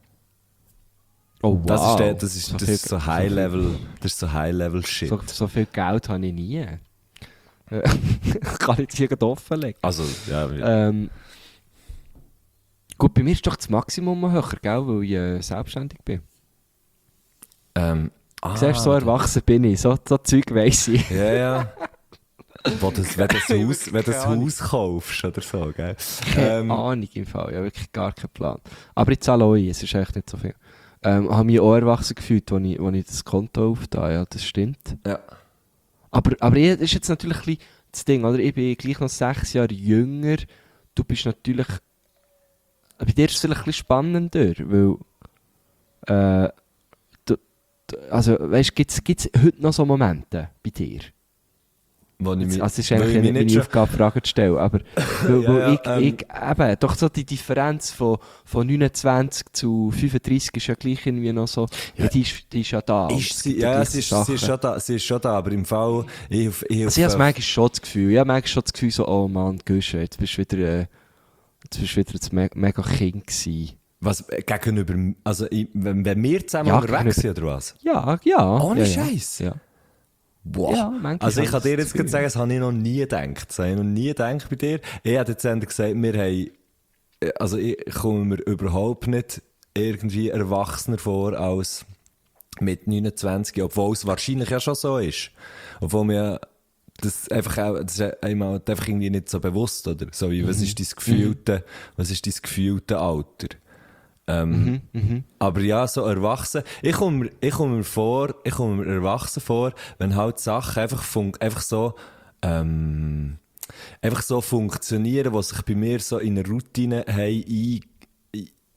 Oh wow. Das ist, der, das ist, So das viel- ist so High-Level, das ist so High-Level-Shit. So, so viel Geld habe ich nie. Äh, ich kann jetzt hier gerade offenlegen. Also, ja, ja. Ähm, gut, bei mir ist doch das Maximum noch höher, gell, weil ich äh, selbstständig bin. ähm, ah, Siehst du, so erwachsen bin ich. So, so Zeug weiss ich. Ja, ja. Wo das, wenn du das Haus, wenn du das Haus kaufst oder so, gell? Keine Ähm, Ahnung im Fall. Ja, wirklich gar keinen Plan. Aber ich zahle auch ein, es ist echt nicht so viel. Ähm, habe mich auch erwachsen gefühlt, als ich, als ich das Konto aufgetan, ja, das stimmt. ja. Aber, aber ich, das ist jetzt natürlich ein bisschen das Ding, oder? Ich bin gleich noch sechs Jahre jünger. Du bist natürlich... Bei dir ist es vielleicht ein bisschen spannender, weil... Äh, du, du, also, weißt du, gibt es heute noch so Momente bei dir? Wo ich Jetzt, mich, also es ist weil eigentlich ich mich nicht meine schon- Aufgabe, Fragen zu stellen, aber weil, Ja, weil ja, ich, ähm. ich, eben, doch so die Differenz von, von neunundzwanzig zu fünfunddreißig ist ja gleich irgendwie noch so, ja, die, ist, die ist ja da. Und Ist es sie, gibt ja, gewisse sie ist, Sachen. sie, ist schon da, sie ist schon da, aber im Fall, ich, auf- ich, Also ich auf- habe manchmal schon das Gefühl, ich habe manchmal schon das Gefühl so, oh Mann, Guschen, jetzt bist du wieder, äh, jetzt bist du wieder das me mega Kind gewesen. was, äh, gegenüber, also, ich, wenn, wenn wir zusammen Ja, unterwegs sind, oder was? Ja, ja. Ohne ja, Scheiß? Ja. Wow. Ja, manchmal Also ich habe kann ich dir das jetzt gerade Gefühl. sagen, das habe ich noch nie gedacht. Das habe ich noch nie gedacht bei dir. Ich hätte jetzt endlich gesagt, wir haben, äh, also ich komme mir überhaupt nicht irgendwie erwachsener vor als mit neunundzwanzig, obwohl es wahrscheinlich ja schon so ist. Obwohl mir das einfach auch, das ist einem halt einfach irgendwie nicht so bewusst, oder? So wie, was ist dein gefühlte, was ist dein gefühlte Alter? Ähm, Aber ja, so erwachsen. Ich komme mir, ich komme mir vor, ich komme mir erwachsen vor, wenn halt Sachen einfach, fun einfach so, ähm, einfach so funktionieren, die sich bei mir so in eine Routine haben, ein,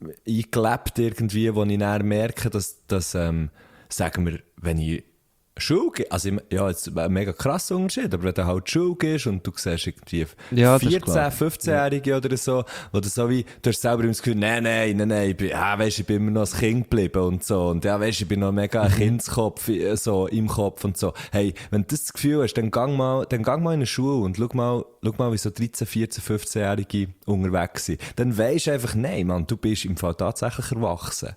eingelebt irgendwie, wo ich dann merke, dass, dass ähm, sagen wir, wenn ich Schule gehe, also ich, ja, jetzt ein mega krasser Unterschied, aber wenn du halt Schule gehst und du siehst irgendwie Ja, das ist vierzehn-, klar. fünfzehnjährige oder so, oder so wie, du hast selber immer das Gefühl, nein, nein, nein, nein, ich bin, ja, weisst, ich bin immer noch ein Kind geblieben und so, und ja, weisst, ich bin noch mega ein Kindskopf, äh, so, im Kopf und so. Hey, wenn du das Gefühl hast, dann gang mal, dann gang mal in eine Schule und schau mal, schau mal, wie so dreizehn-, vierzehn-, fünfzehnjährige unterwegs sind. Dann weisst du einfach, nein, Mann, du bist im Fall tatsächlich erwachsen.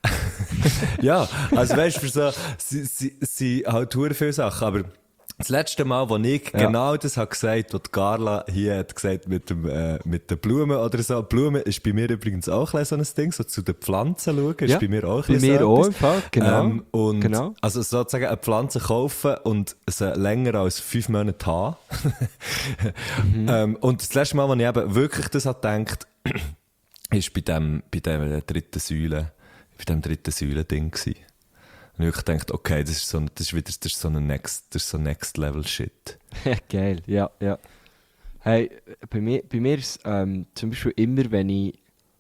Ja, also weisst du, für so, sie, sie, sie halt verdammt viele Sachen, aber das letzte Mal, wo ich Ja. genau das habe gesagt, was die Carla hier hat gesagt mit dem, äh, mit den Blumen oder so. Blumen ist bei mir übrigens auch ein bisschen so ein Ding, so zu den Pflanzen schauen, ist Ja, bei mir auch ein bei bisschen mir so auch etwas. im Fall, genau. Ähm, und Genau. Also sozusagen eine Pflanze kaufen und sie länger als fünf Monate haben. Mhm. ähm, und das letzte Mal, wo ich eben wirklich das habe gedacht, ist bei dem, bei dem dritten Säule, bei dem dritten Säule-Ding gewesen. Und ich wirklich gedacht, okay, das ist so, das ist wieder, das ist so ein Next, das ist so Next Level Shit. Geil, ja, ja. Hey, bei mir, bei mir ist ähm, zum Beispiel immer, wenn ich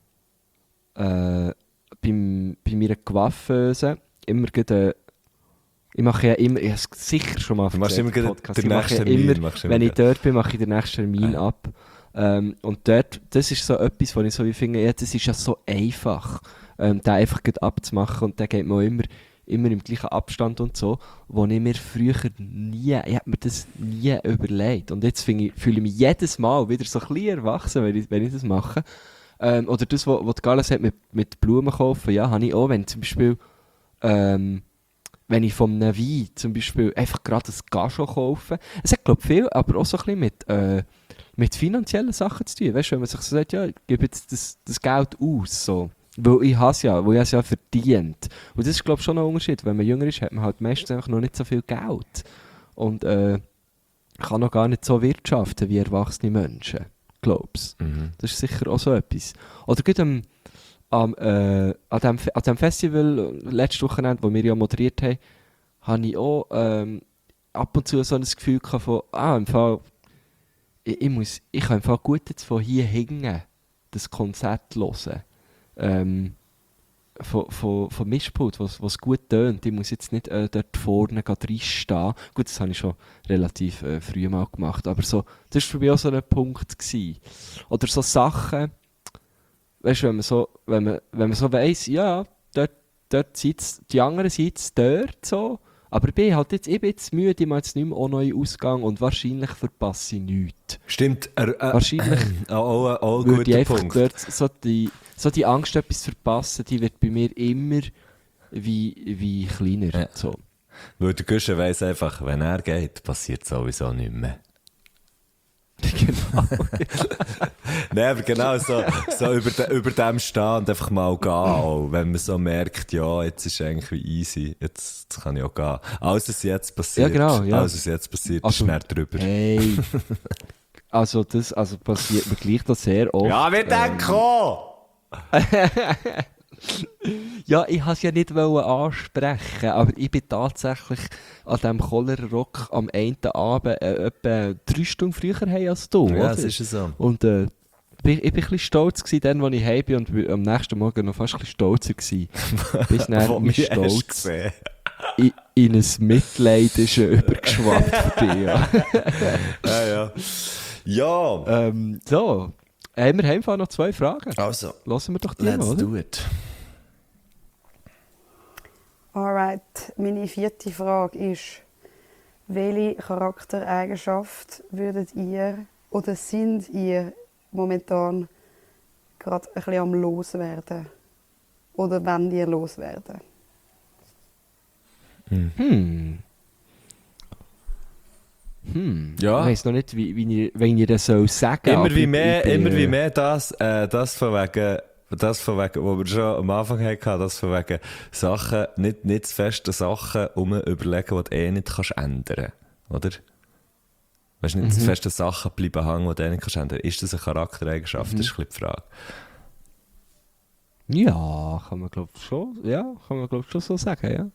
äh, beim, bei meiner Coiffeuse immer gerade, äh, ich mache ja immer, ich habe es sicher schon mal Du machst erzählt immer im gerade Podcast, den ich mache nächsten ja Termin, immer, machst du immer wenn ich gerade. dort bin, mache ich den nächsten Termin ab. Ähm, und dort, das ist so etwas, wo ich so wie finde, ja, das ist ja so einfach, ähm, den einfach gerade abzumachen und dann geht man auch immer, immer im gleichen Abstand und so, wo ich mir früher nie, ich habe mir das nie überlegt. Und jetzt finde ich, fühle ich mich jedes Mal wieder so ein bisschen erwachsen, wenn ich, wenn ich das mache. Ähm, oder das, was, was die Gala sagt, mit, mit Blumen kaufen, ja, habe ich auch, wenn zum Beispiel, ähm, wenn ich von einem Wein zum Beispiel einfach gerade ein Gajo kaufe. Es hat, glaube ich, viel, aber auch so ein bisschen mit, äh, mit finanziellen Sachen zu tun. Weißt du, wenn man sich so sagt, ja, ich gebe jetzt das, das Geld aus, so. Weil ich habe es ja, weil ich es ja verdient. Und das ist, glaube ich, schon ein Unterschied. Wenn man jünger ist, hat man halt meistens einfach noch nicht so viel Geld. Und äh, kann noch gar nicht so wirtschaften wie erwachsene Menschen. Glaubst du? Mhm. Das ist sicher auch so etwas. Oder gerade am, am, äh, an, dem, Fe- an dem Festival, letztes Wochenende, das wir ja moderiert haben, habe ich auch ähm, ab und zu so ein Gefühl gehabt von, ah, im Fall, ich, ich, muss, ich kann im Fall gut jetzt von hier hingen, das Konzert hören. Ähm, von, von, von Mischpult, was, was gut tönt. Ich muss jetzt nicht äh, dort vorne reinstehen. Gut, das habe ich schon relativ äh, früh mal gemacht, aber so, das war für mich auch so ein Punkt gewesen. Oder so Sachen, weißt du, wenn man so, wenn man, wenn man so weiss, ja, dort, dort sitzt, die anderen sitzen dort so, aber ich bin halt jetzt, ich bin jetzt müde, ich mache jetzt nicht mehr auch neuen Ausgang und wahrscheinlich verpasse ich nichts. Stimmt, er, äh, Wahrscheinlich auch, auch, auch ein würde ich guter einfach Punkt. dort so die, so die Angst, etwas zu verpassen, die wird bei mir immer wie, wie kleiner. Ja. So. Weil der Guschen weiss einfach, wenn er geht, passiert sowieso nichts mehr. Genau. Nein, aber genau so, so über, de, über dem stehen und einfach mal gehen, auch, wenn man so merkt, ja, jetzt ist eigentlich wie easy, jetzt, jetzt kann ich auch gehen. Alles, was jetzt passiert, Ja, genau, ja. alles, was jetzt passiert, Also, ist schnell drüber. Hey. Also das also passiert mir gleich da sehr oft. Ja, wir denken auch! Ja, ich wollte es ja nicht wollen ansprechen, aber ich bin tatsächlich an diesem Cholera Rock am einen Abend äh, etwa drei Stunden früher heim als du, Ja, oder? das ist ja so. Und äh, bin- ich war ein bisschen stolz gewesen, dann, als ich heim bin und bin am nächsten Morgen noch fast ein bisschen stolzer gewesen. Bis dann Wo mein mich hast du Stolz gesehen. in, in ein Mitleid ist äh, übergeschwappt bin. Ja. Ja, ja. Ja, ähm, so, haben wir einfach noch zwei Fragen. also, Lassen wir doch die let's mal, oder? do it. Alright, meine vierte Frage ist, welche Charaktereigenschaft würdet ihr oder sind ihr momentan gerade ein bisschen am Loswerden? Oder wenn ihr loswerden? Hm. Hm. Ja. Ich weiss noch nicht, wie, wie, ich, wie ich das soll sagen Immer aber wie ich- mehr, ich bin, immer wie äh, mehr das, äh, das von wegen, das von wegen, wo wir schon am Anfang hatten, das von wegen Sachen, nicht, nicht zu feste Sachen um überlegen, die du eh nicht kannst ändern, oder? Weißt du, nicht Mhm. zu feste Sachen bleiben hängen, die du eh nicht kannst ändern. Ist das eine Charaktereigenschaft? Mhm. Das ist ein bisschen die Frage. Ja, kann man glaube schon, ja, kann man glaub schon so sagen, ja.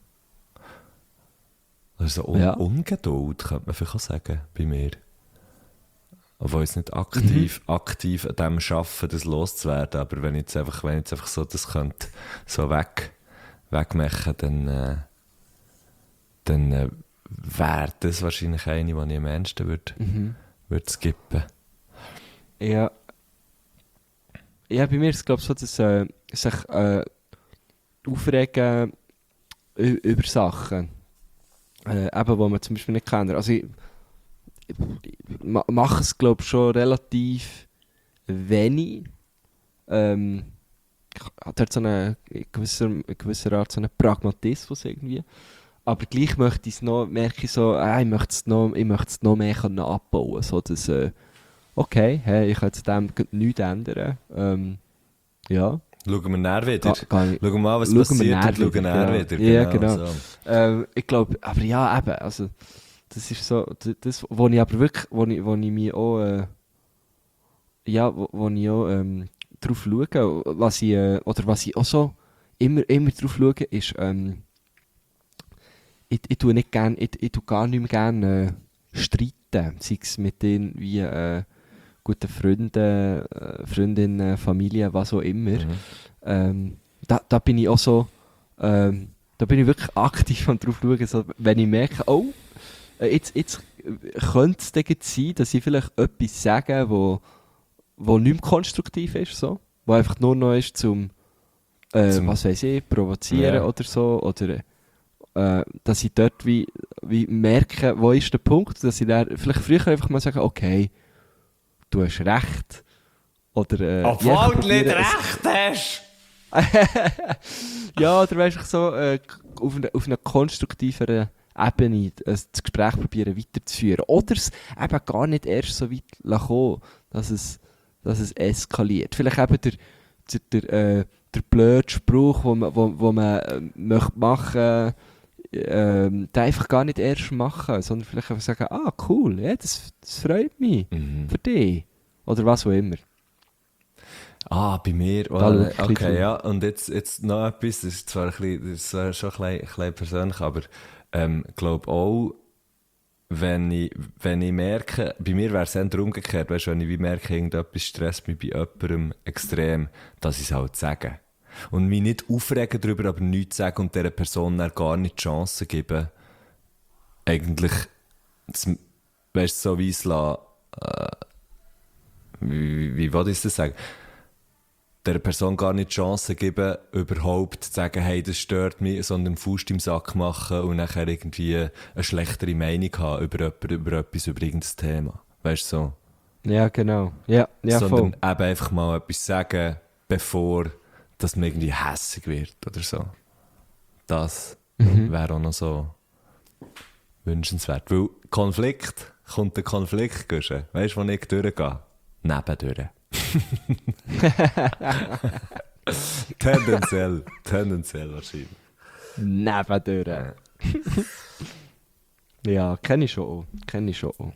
Also Un Ja. Ungeduld, könnte man vielleicht auch sagen, bei mir. obwohl ich nicht aktiv, mhm. aktiv an dem arbeite, das loszuwerden. Aber wenn ich jetzt einfach, wenn ich jetzt einfach so das könnte, so weg, wegmachen, dann, äh, dann äh, wäre das wahrscheinlich eine, die ich am ehesten würde, Mhm. würde skippen. Ja. Ja, bei mir ist es, glaube ich, so, dass äh, sich äh, aufregen ü- über Sachen, äh, eben, die man zum Beispiel nicht kennt. Also ich, ich, ich ma- mache es, glaube ich, schon relativ wenig. Ähm, ich habe dort so eine in gewisser, in gewisser Art so einen Pragmatismus irgendwie. Aber gleich möchte ich es noch, merke ich so, äh, ich möchte es noch, ich möchte es noch mehr können abbauen, so dass, äh, okay, hey, ich kann jetzt dem nichts ändern. Ähm, ja. Schauen wir näher wieder. Ga- gar nicht. Schauen wir mal, was Schauen wir passiert näher und schauen wieder, näher genau. wieder. Ja, genau. So. Ähm, ich glaube, aber ja, eben, also, das ist so, d- das, wo ich aber wirklich, wo ich, wo ich mich auch, äh, ja, wo, wo ich auch ähm, drauf schaue, was ich, äh, oder was ich auch so immer, immer drauf schaue, ist, ähm, ich, ich tue nicht gern, ich, ich tue gar nicht mehr gerne äh, streiten, sei es mit denen wie äh, guten Freunden, äh, Freundinnen, Familie, was auch immer. Mhm. Ähm, da, da bin ich auch so, ähm, da bin ich wirklich aktiv am drauf schauen, so, wenn ich merke, oh, äh, jetzt, jetzt könnte es dann jetzt sein, dass ich vielleicht etwas sage, wo, wo nicht mehr konstruktiv ist, so, wo einfach nur noch ist zum, äh, Zum- was weiß ich, provozieren Ja. oder so, oder äh, dass ich dort wie, wie merke, wo ist der Punkt, dass ich dann vielleicht früher einfach mal sage, okay, du hast recht, oder äh, ja, ich probiere es- hast! ja, oder weißt du, so äh, auf einer auf einer konstruktiveren Ebene das Gespräch probieren weiterzuführen. Oder es eben gar nicht erst so weit kommen, dass es, dass es eskaliert. Vielleicht eben der, der, der, äh, der blöde Spruch, den man, wo, wo man äh, möchte machen äh, den einfach gar nicht erst machen, sondern vielleicht einfach sagen, ah cool, ja, das, das freut mich Mhm. für dich. Oder was auch immer. Ah, bei mir. Da Well, schau ich ein bisschen okay, drauf. ja. Und jetzt, jetzt noch etwas, das ist zwar ein bisschen, das ist zwar schon ein bisschen, ein bisschen persönlich, aber ähm, ich glaube auch, wenn ich, wenn ich merke, bei mir wäre es eher umgekehrt, weißt du, wenn ich wie merke, irgendetwas stresst mich bei jemandem extrem, dass ich es halt sage. Und mich nicht aufregen darüber, aber nichts sagen und dieser Person dann gar nicht die Chance geben, eigentlich, das, weißt du, so wie es lassen, äh, wie, wie will ich das sagen? Der Person gar nicht die Chance geben, überhaupt zu sagen, hey, das stört mich, sondern Faust im Sack machen und nachher irgendwie eine schlechtere Meinung haben über, über, über etwas, über irgendein Thema. Weißt du, so. Ja, genau. Ja, ja sondern voll. eben einfach mal etwas sagen, bevor dass man irgendwie hässig wird oder so. Das Mhm. wäre auch noch so wünschenswert. Weil Konflikt, kommt der Konflikt, Guschen. Weißt du, wo ich durchgehe? Nebendurch. tendenziell, tendenziell wahrscheinlich. Nebendurch. Ja, kenne ich schon auch. Kenne ich schon auch.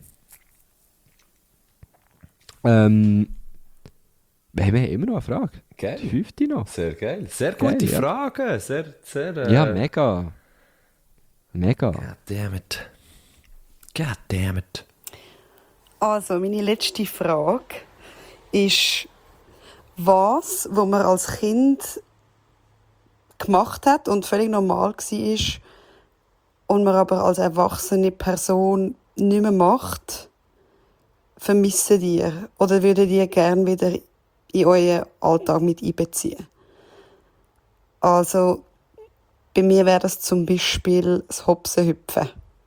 Ähm, wir haben immer noch eine Frage. Die Geil. fünfte noch. Sehr geil. Sehr Geil, gute ja. Fragen. Sehr, sehr... Äh, Ja, mega. Mega. God damn it. God damn it. Also, meine letzte Frage ist, was, wo man als Kind gemacht hat und völlig normal war und man aber als erwachsene Person nicht mehr macht, vermissen ihr oder würdet ihr gerne wieder in euren Alltag mit einbeziehen? Also, bei mir wäre das zum Beispiel das Hopsenhüpfen.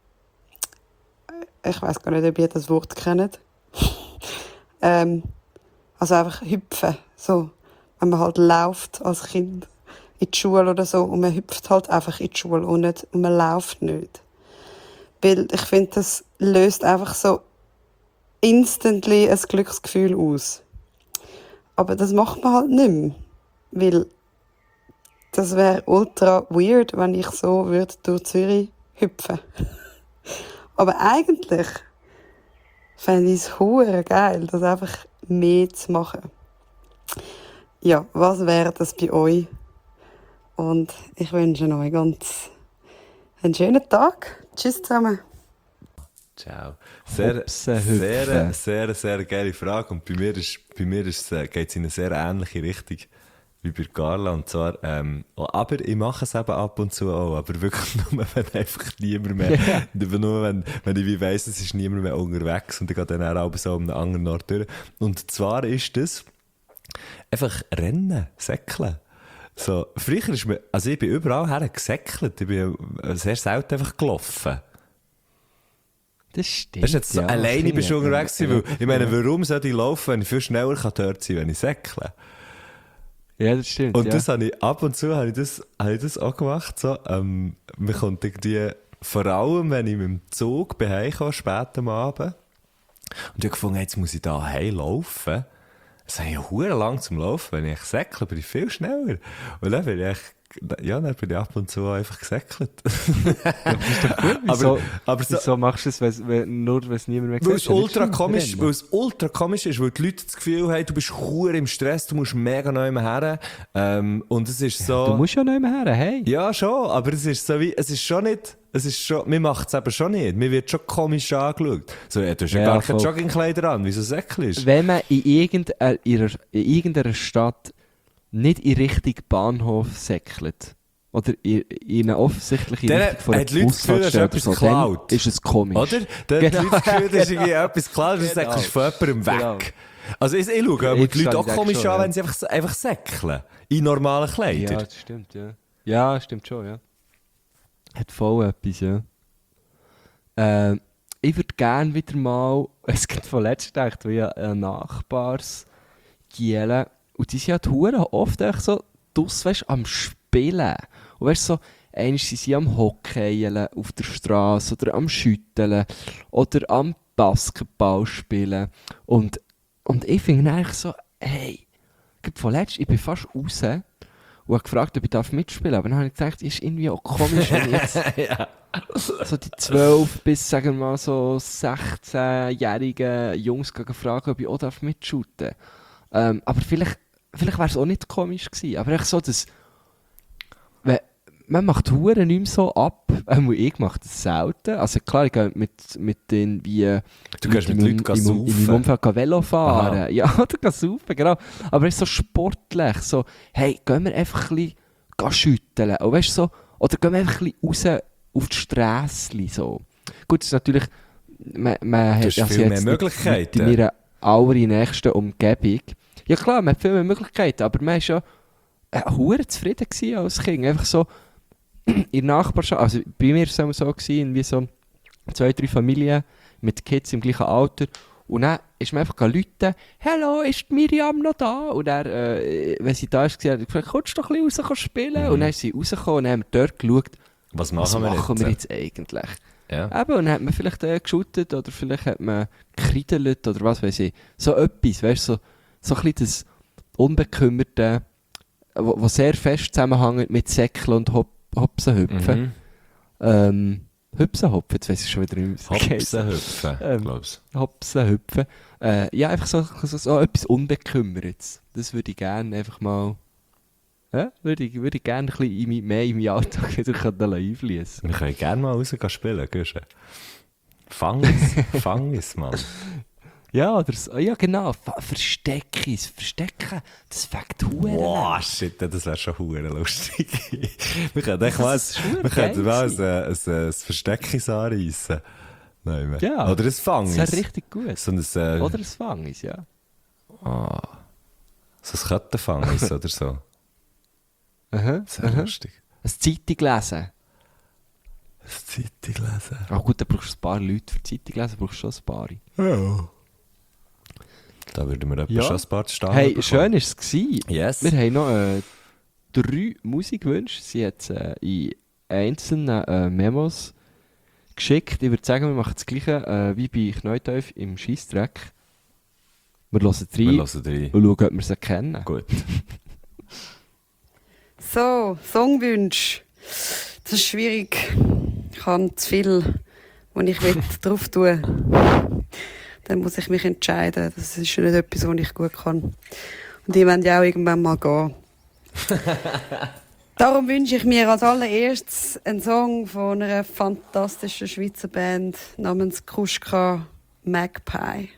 Ich weiß gar nicht, ob ihr das Wort kennt. ähm, also einfach hüpfen. So, wenn man halt läuft als Kind in die Schule oder so und man hüpft halt einfach in die Schule und, nicht, und man läuft nicht. Weil ich finde, das löst einfach so instantly ein Glücksgefühl aus. Aber das macht man halt nicht mehr. Weil das wäre ultra weird, wenn ich so würde durch Zürich hüpfen. Aber eigentlich fände ich es hure geil, das einfach mehr zu machen. Ja, was wäre das bei euch? Und ich wünsche euch ganz einen schönen Tag. Tschüss zusammen. Ciao. Sehr, Hopsen, sehr, hüpfen. sehr, sehr geile Frage. Und bei mir, ist, bei mir ist, äh, geht es in eine sehr ähnliche Richtung wie bei Carla. Und zwar, ähm, oh, aber ich mache es eben ab und zu auch. Aber wirklich nur, wenn einfach niemand mehr, yeah. nur wenn, wenn ich wie weiss, es ist niemand mehr unterwegs. Und ich gehe dann auch so um einen anderen Ort durch. Und zwar ist das einfach Rennen, Säckeln. So, früher ist mir, also ich bin überall her gesäckelt. Ich bin sehr selten einfach gelaufen. Das stimmt. Weißt du, jetzt so ja, alleine bist du unterwegs gewesen, weil, ich meine, ja. warum soll ich laufen, wenn ich viel schneller kann dort sein, wenn ich säckle? Ja, das stimmt. Und ja. das habe ich, ab und zu habe ich das, habe ich das auch gemacht, so, ähm, man kommt irgendwie, vor allem, wenn ich mit dem Zug bei Hause kam, spät am Abend, und ich habe gefunden, jetzt muss ich da heimlaufen. Das habe ich ja verdammt lang zum Laufen, wenn ich säckle, bin ich viel schneller. Und dann bin ich echt, ja, dann bin ich ab und zu einfach gesäckelt. Ja, das ist doch gut. Wieso, aber, aber so, wieso machst du es, wenn, wenn, nur wenn es niemand mehr Weil es sieht? ultra komisch, weil es ultra komisch ist, weil die Leute das Gefühl haben, du bist verdammt im Stress, du musst mega neu her. Ähm, und es ist so... Du musst ja nicht mehr her, hey. Ja, schon, aber es ist so wie, es ist schon nicht, es ist schon, mir macht es eben schon nicht. Mir wird schon komisch angeschaut. So, ja, du hast ja, Ja, gar keine voll. Joggingkleider an, wieso säckelst? Wenn man in irgendeiner, in irgendeiner Stadt nicht in Richtung Bahnhof säckelt, oder in, in eine offensichtliche Dann Richtung von hat die Leute das Gefühl, das ist oder etwas so, geklaut. dann ist es komisch. Oder? Dann Genau. hat die Leute das Gefühl, das ist irgendwie etwas geklaut, das Genau. säckelst von jemandem weg. Genau. Also ich, ich schaue aber Ich die Leute auch verstehe, komisch schon, an, ja. wenn sie einfach, einfach säckeln. In normalen Ja, Kleidern. das stimmt, ja. Ja, stimmt schon, ja. Hat voll etwas, ja. Ähm, ich würde gerne wieder mal, es gibt von letztem gedacht, wie ein Nachbars Gielen, und die sind halt verdammt oft echt so draussen, weißt, am Spielen. Und weißt so, einmal sind sie am Hockeyen auf der Straße oder am Schütteln oder am Basketball spielen. Und, und ich finde eigentlich so, hey, von letztem, ich bin fast raus und habe gefragt, ob ich darf mitspielen darf. Aber dann habe ich gedacht, ist irgendwie auch komisch, wenn ich jetzt Ja. so die zwölf bis, sagen wir mal, so sechzehnjährigen Jungs gehen fragen, ob ich auch darf mitshooten. Ähm, aber vielleicht, vielleicht wäre es auch nicht komisch gewesen. Aber echt so, dass wenn, man macht Huren nicht mehr so ab. Ähm, ich mache das selten. Also klar, ich gehe mit, mit den wie Du gehst mit im- Leuten im, saufen. in meinem Umfeld gehen Velo fahren. Aha. Ja, oder gehen saufen, genau. Aber es ist so sportlich. So, hey, gehen wir einfach ein bisschen gehen schütteln. Und weißt, so, oder gehen wir einfach ein bisschen raus auf die Strasse. So. Gut, das ist natürlich... Man, man Du hast also viel jetzt mehr nicht- Möglichkeiten. Nicht in meiner allernächsten Umgebung. Ja klar, man hat viel mehr Möglichkeiten, aber man war schon äh, hure zufrieden gewesen als Kind. Einfach so in der Nachbarschaft, also bei mir war es immer so, gewesen, wie so zwei, drei Familien mit Kids im gleichen Alter. Und dann ist man einfach Leute, «Hallo, ist die Miriam noch da?» Und dann, äh, wenn sie da ist, hat sie gefragt, «Kommst du doch ein bisschen raus spielen?» Mhm. Und dann ist sie rausgekommen und dann haben wir dort geschaut, Was machen was wir machen jetzt? wir jetzt eigentlich? Ja. Eben, und dann hat man vielleicht äh, geschootet oder vielleicht hat man gekriedelt oder was weiß ich. So etwas, weißt du, so, so ein bisschen das Unbekümmerte, wo, wo sehr fest zusammenhängt mit Säckeln und Hop Hopsenhüpfen. Mhm. Ähm, Hüpsenhopfen, jetzt weiss ich schon wieder nicht, wie es heisst. Hopsenhüpfen, Ähm, glaubst Hopsenhüpfen. Äh, ja, einfach so, so, so etwas Unbekümmertes. Das würde ich gerne einfach mal... Ja, würde ich, würde ich gerne ein bisschen in mein, mehr in meinen Alltag wieder können einfließen. du? Wir können gerne mal raus gehen spielen, Güsche. Fang es, fang es, Mann. Ja, oder so, ja genau, Fa- Versteckis, Verstecken, das fängt Huren Boah, shit, das wäre schon verdammt lustig. wir können echt mal, Das ist verdammt wir könnten mal geil ein, ein, ein Versteckis anreissen. Nein, mehr. Ja, Oder ein Fangis. Das wäre richtig gut. So ein, äh, Oder ein Fangis, ja. ah, so ein Kettenfangis oder so. Aha, Das wäre aha. lustig. Eine Zeitung lesen. Eine Zeitung lesen. Ah gut, da brauchst du ein paar Leute. Für die Zeitung lesen brauchst du schon ein paar. Ja. Da würden wir etwa Ja. schon ein paar Steine Hey, bekommen. schön war es gewesen. Yes. Wir haben noch äh, drei Musikwünsche. Sie hat äh, in einzelnen äh, Memos geschickt. Ich würde sagen, wir machen das Gleiche äh, wie bei Knäuteuf im Scheissdreck. Wir hören rein Wir hören rein. und schauen, ob wir sie kennen. Gut. So, Songwünsche. Das ist schwierig. Ich habe zu viel, was ich will, drauf tun. Dann muss ich mich entscheiden. Das ist nicht etwas, was ich gut kann. Und die wollen ja auch irgendwann mal gehen. Darum wünsche ich mir als allererstes einen Song von einer fantastischen Schweizer Band namens Kruschka Magpie.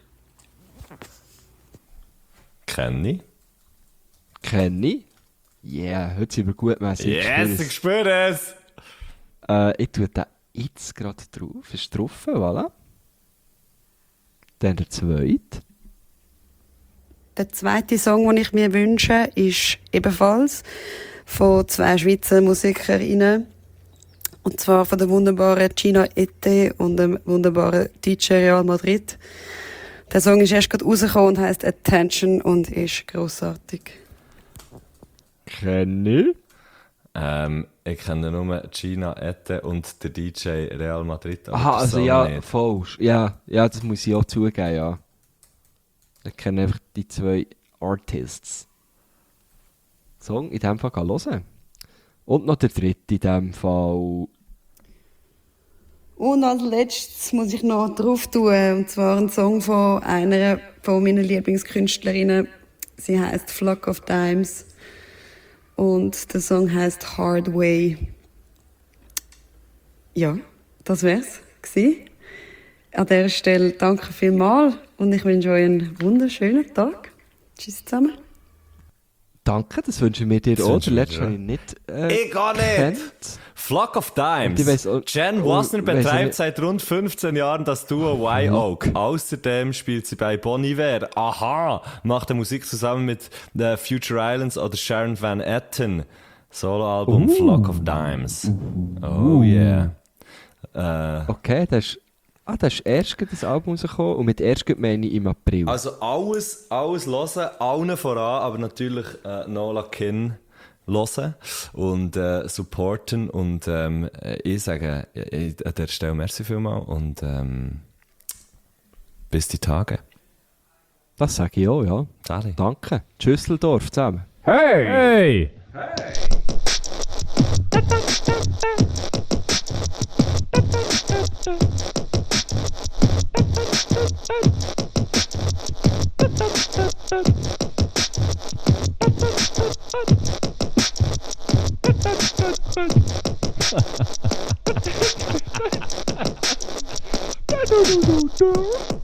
Kenne ich. Kenne ich. Yeah, heute sind wir gut mässig. Yes, ich spüre es! Äh, ich tue den jetzt gerade drauf. Ist drauf, voilà. Dann der zweite. Der zweite Song, den ich mir wünsche, ist ebenfalls von zwei Schweizer Musikerinnen. Und zwar von der wunderbaren Gina Ette und dem wunderbaren D J Real Madrid. Der Song ist erst gerade rausgekommen und heisst Attention und ist grossartig. Kenne ich. Ähm, ich kenne nur Gina Ette und der D J Real Madrid. aber Aha, der also Song ja, nicht. falsch. Ja, ja, das muss ich auch zugeben, ja. Ich kenne einfach die zwei Artists. Song in dem Fall hören. Und noch der dritte in dem Fall. Und als letztes muss ich noch drauf tun, und zwar ein Song von einer von meinen Lieblingskünstlerinnen. Sie heißt Flock of Dimes und der Song heißt Hard Way. Ja, das wär's gewesen. An dieser Stelle danke vielmals und ich wünsche euch einen wunderschönen Tag. Tschüss zusammen. Danke, das wünschen wir dir Das auch. wünschen Der wir letzte dir habe ich nicht äh, Ich gar nicht! gekannt. Flock of Und ich Dimes. weiss auch- Jen und Wasner ich weiss auch betreibt nicht- seit rund fünfzehn Jahren das Duo Y-Oak. Außerdem spielt sie bei Bon Iver. Aha! Macht er Musik zusammen mit The Future Islands oder Sharon Van Etten. Soloalbum Flock of Dimes. Oh yeah. Äh, Okay, das ist, ah, das ist erst gerade das Album rausgekommen und mit erst gerade meine ich im April. also alles, alles hören, allen voran, aber natürlich äh, Nola Kin hören und äh, supporten und ähm, ich sage äh, an der Stelle merci vielmals und ähm, bis die Tage. Das sage ich auch, ja. Sali. Danke. Tschüsseldorf zusammen. Hey! Hey!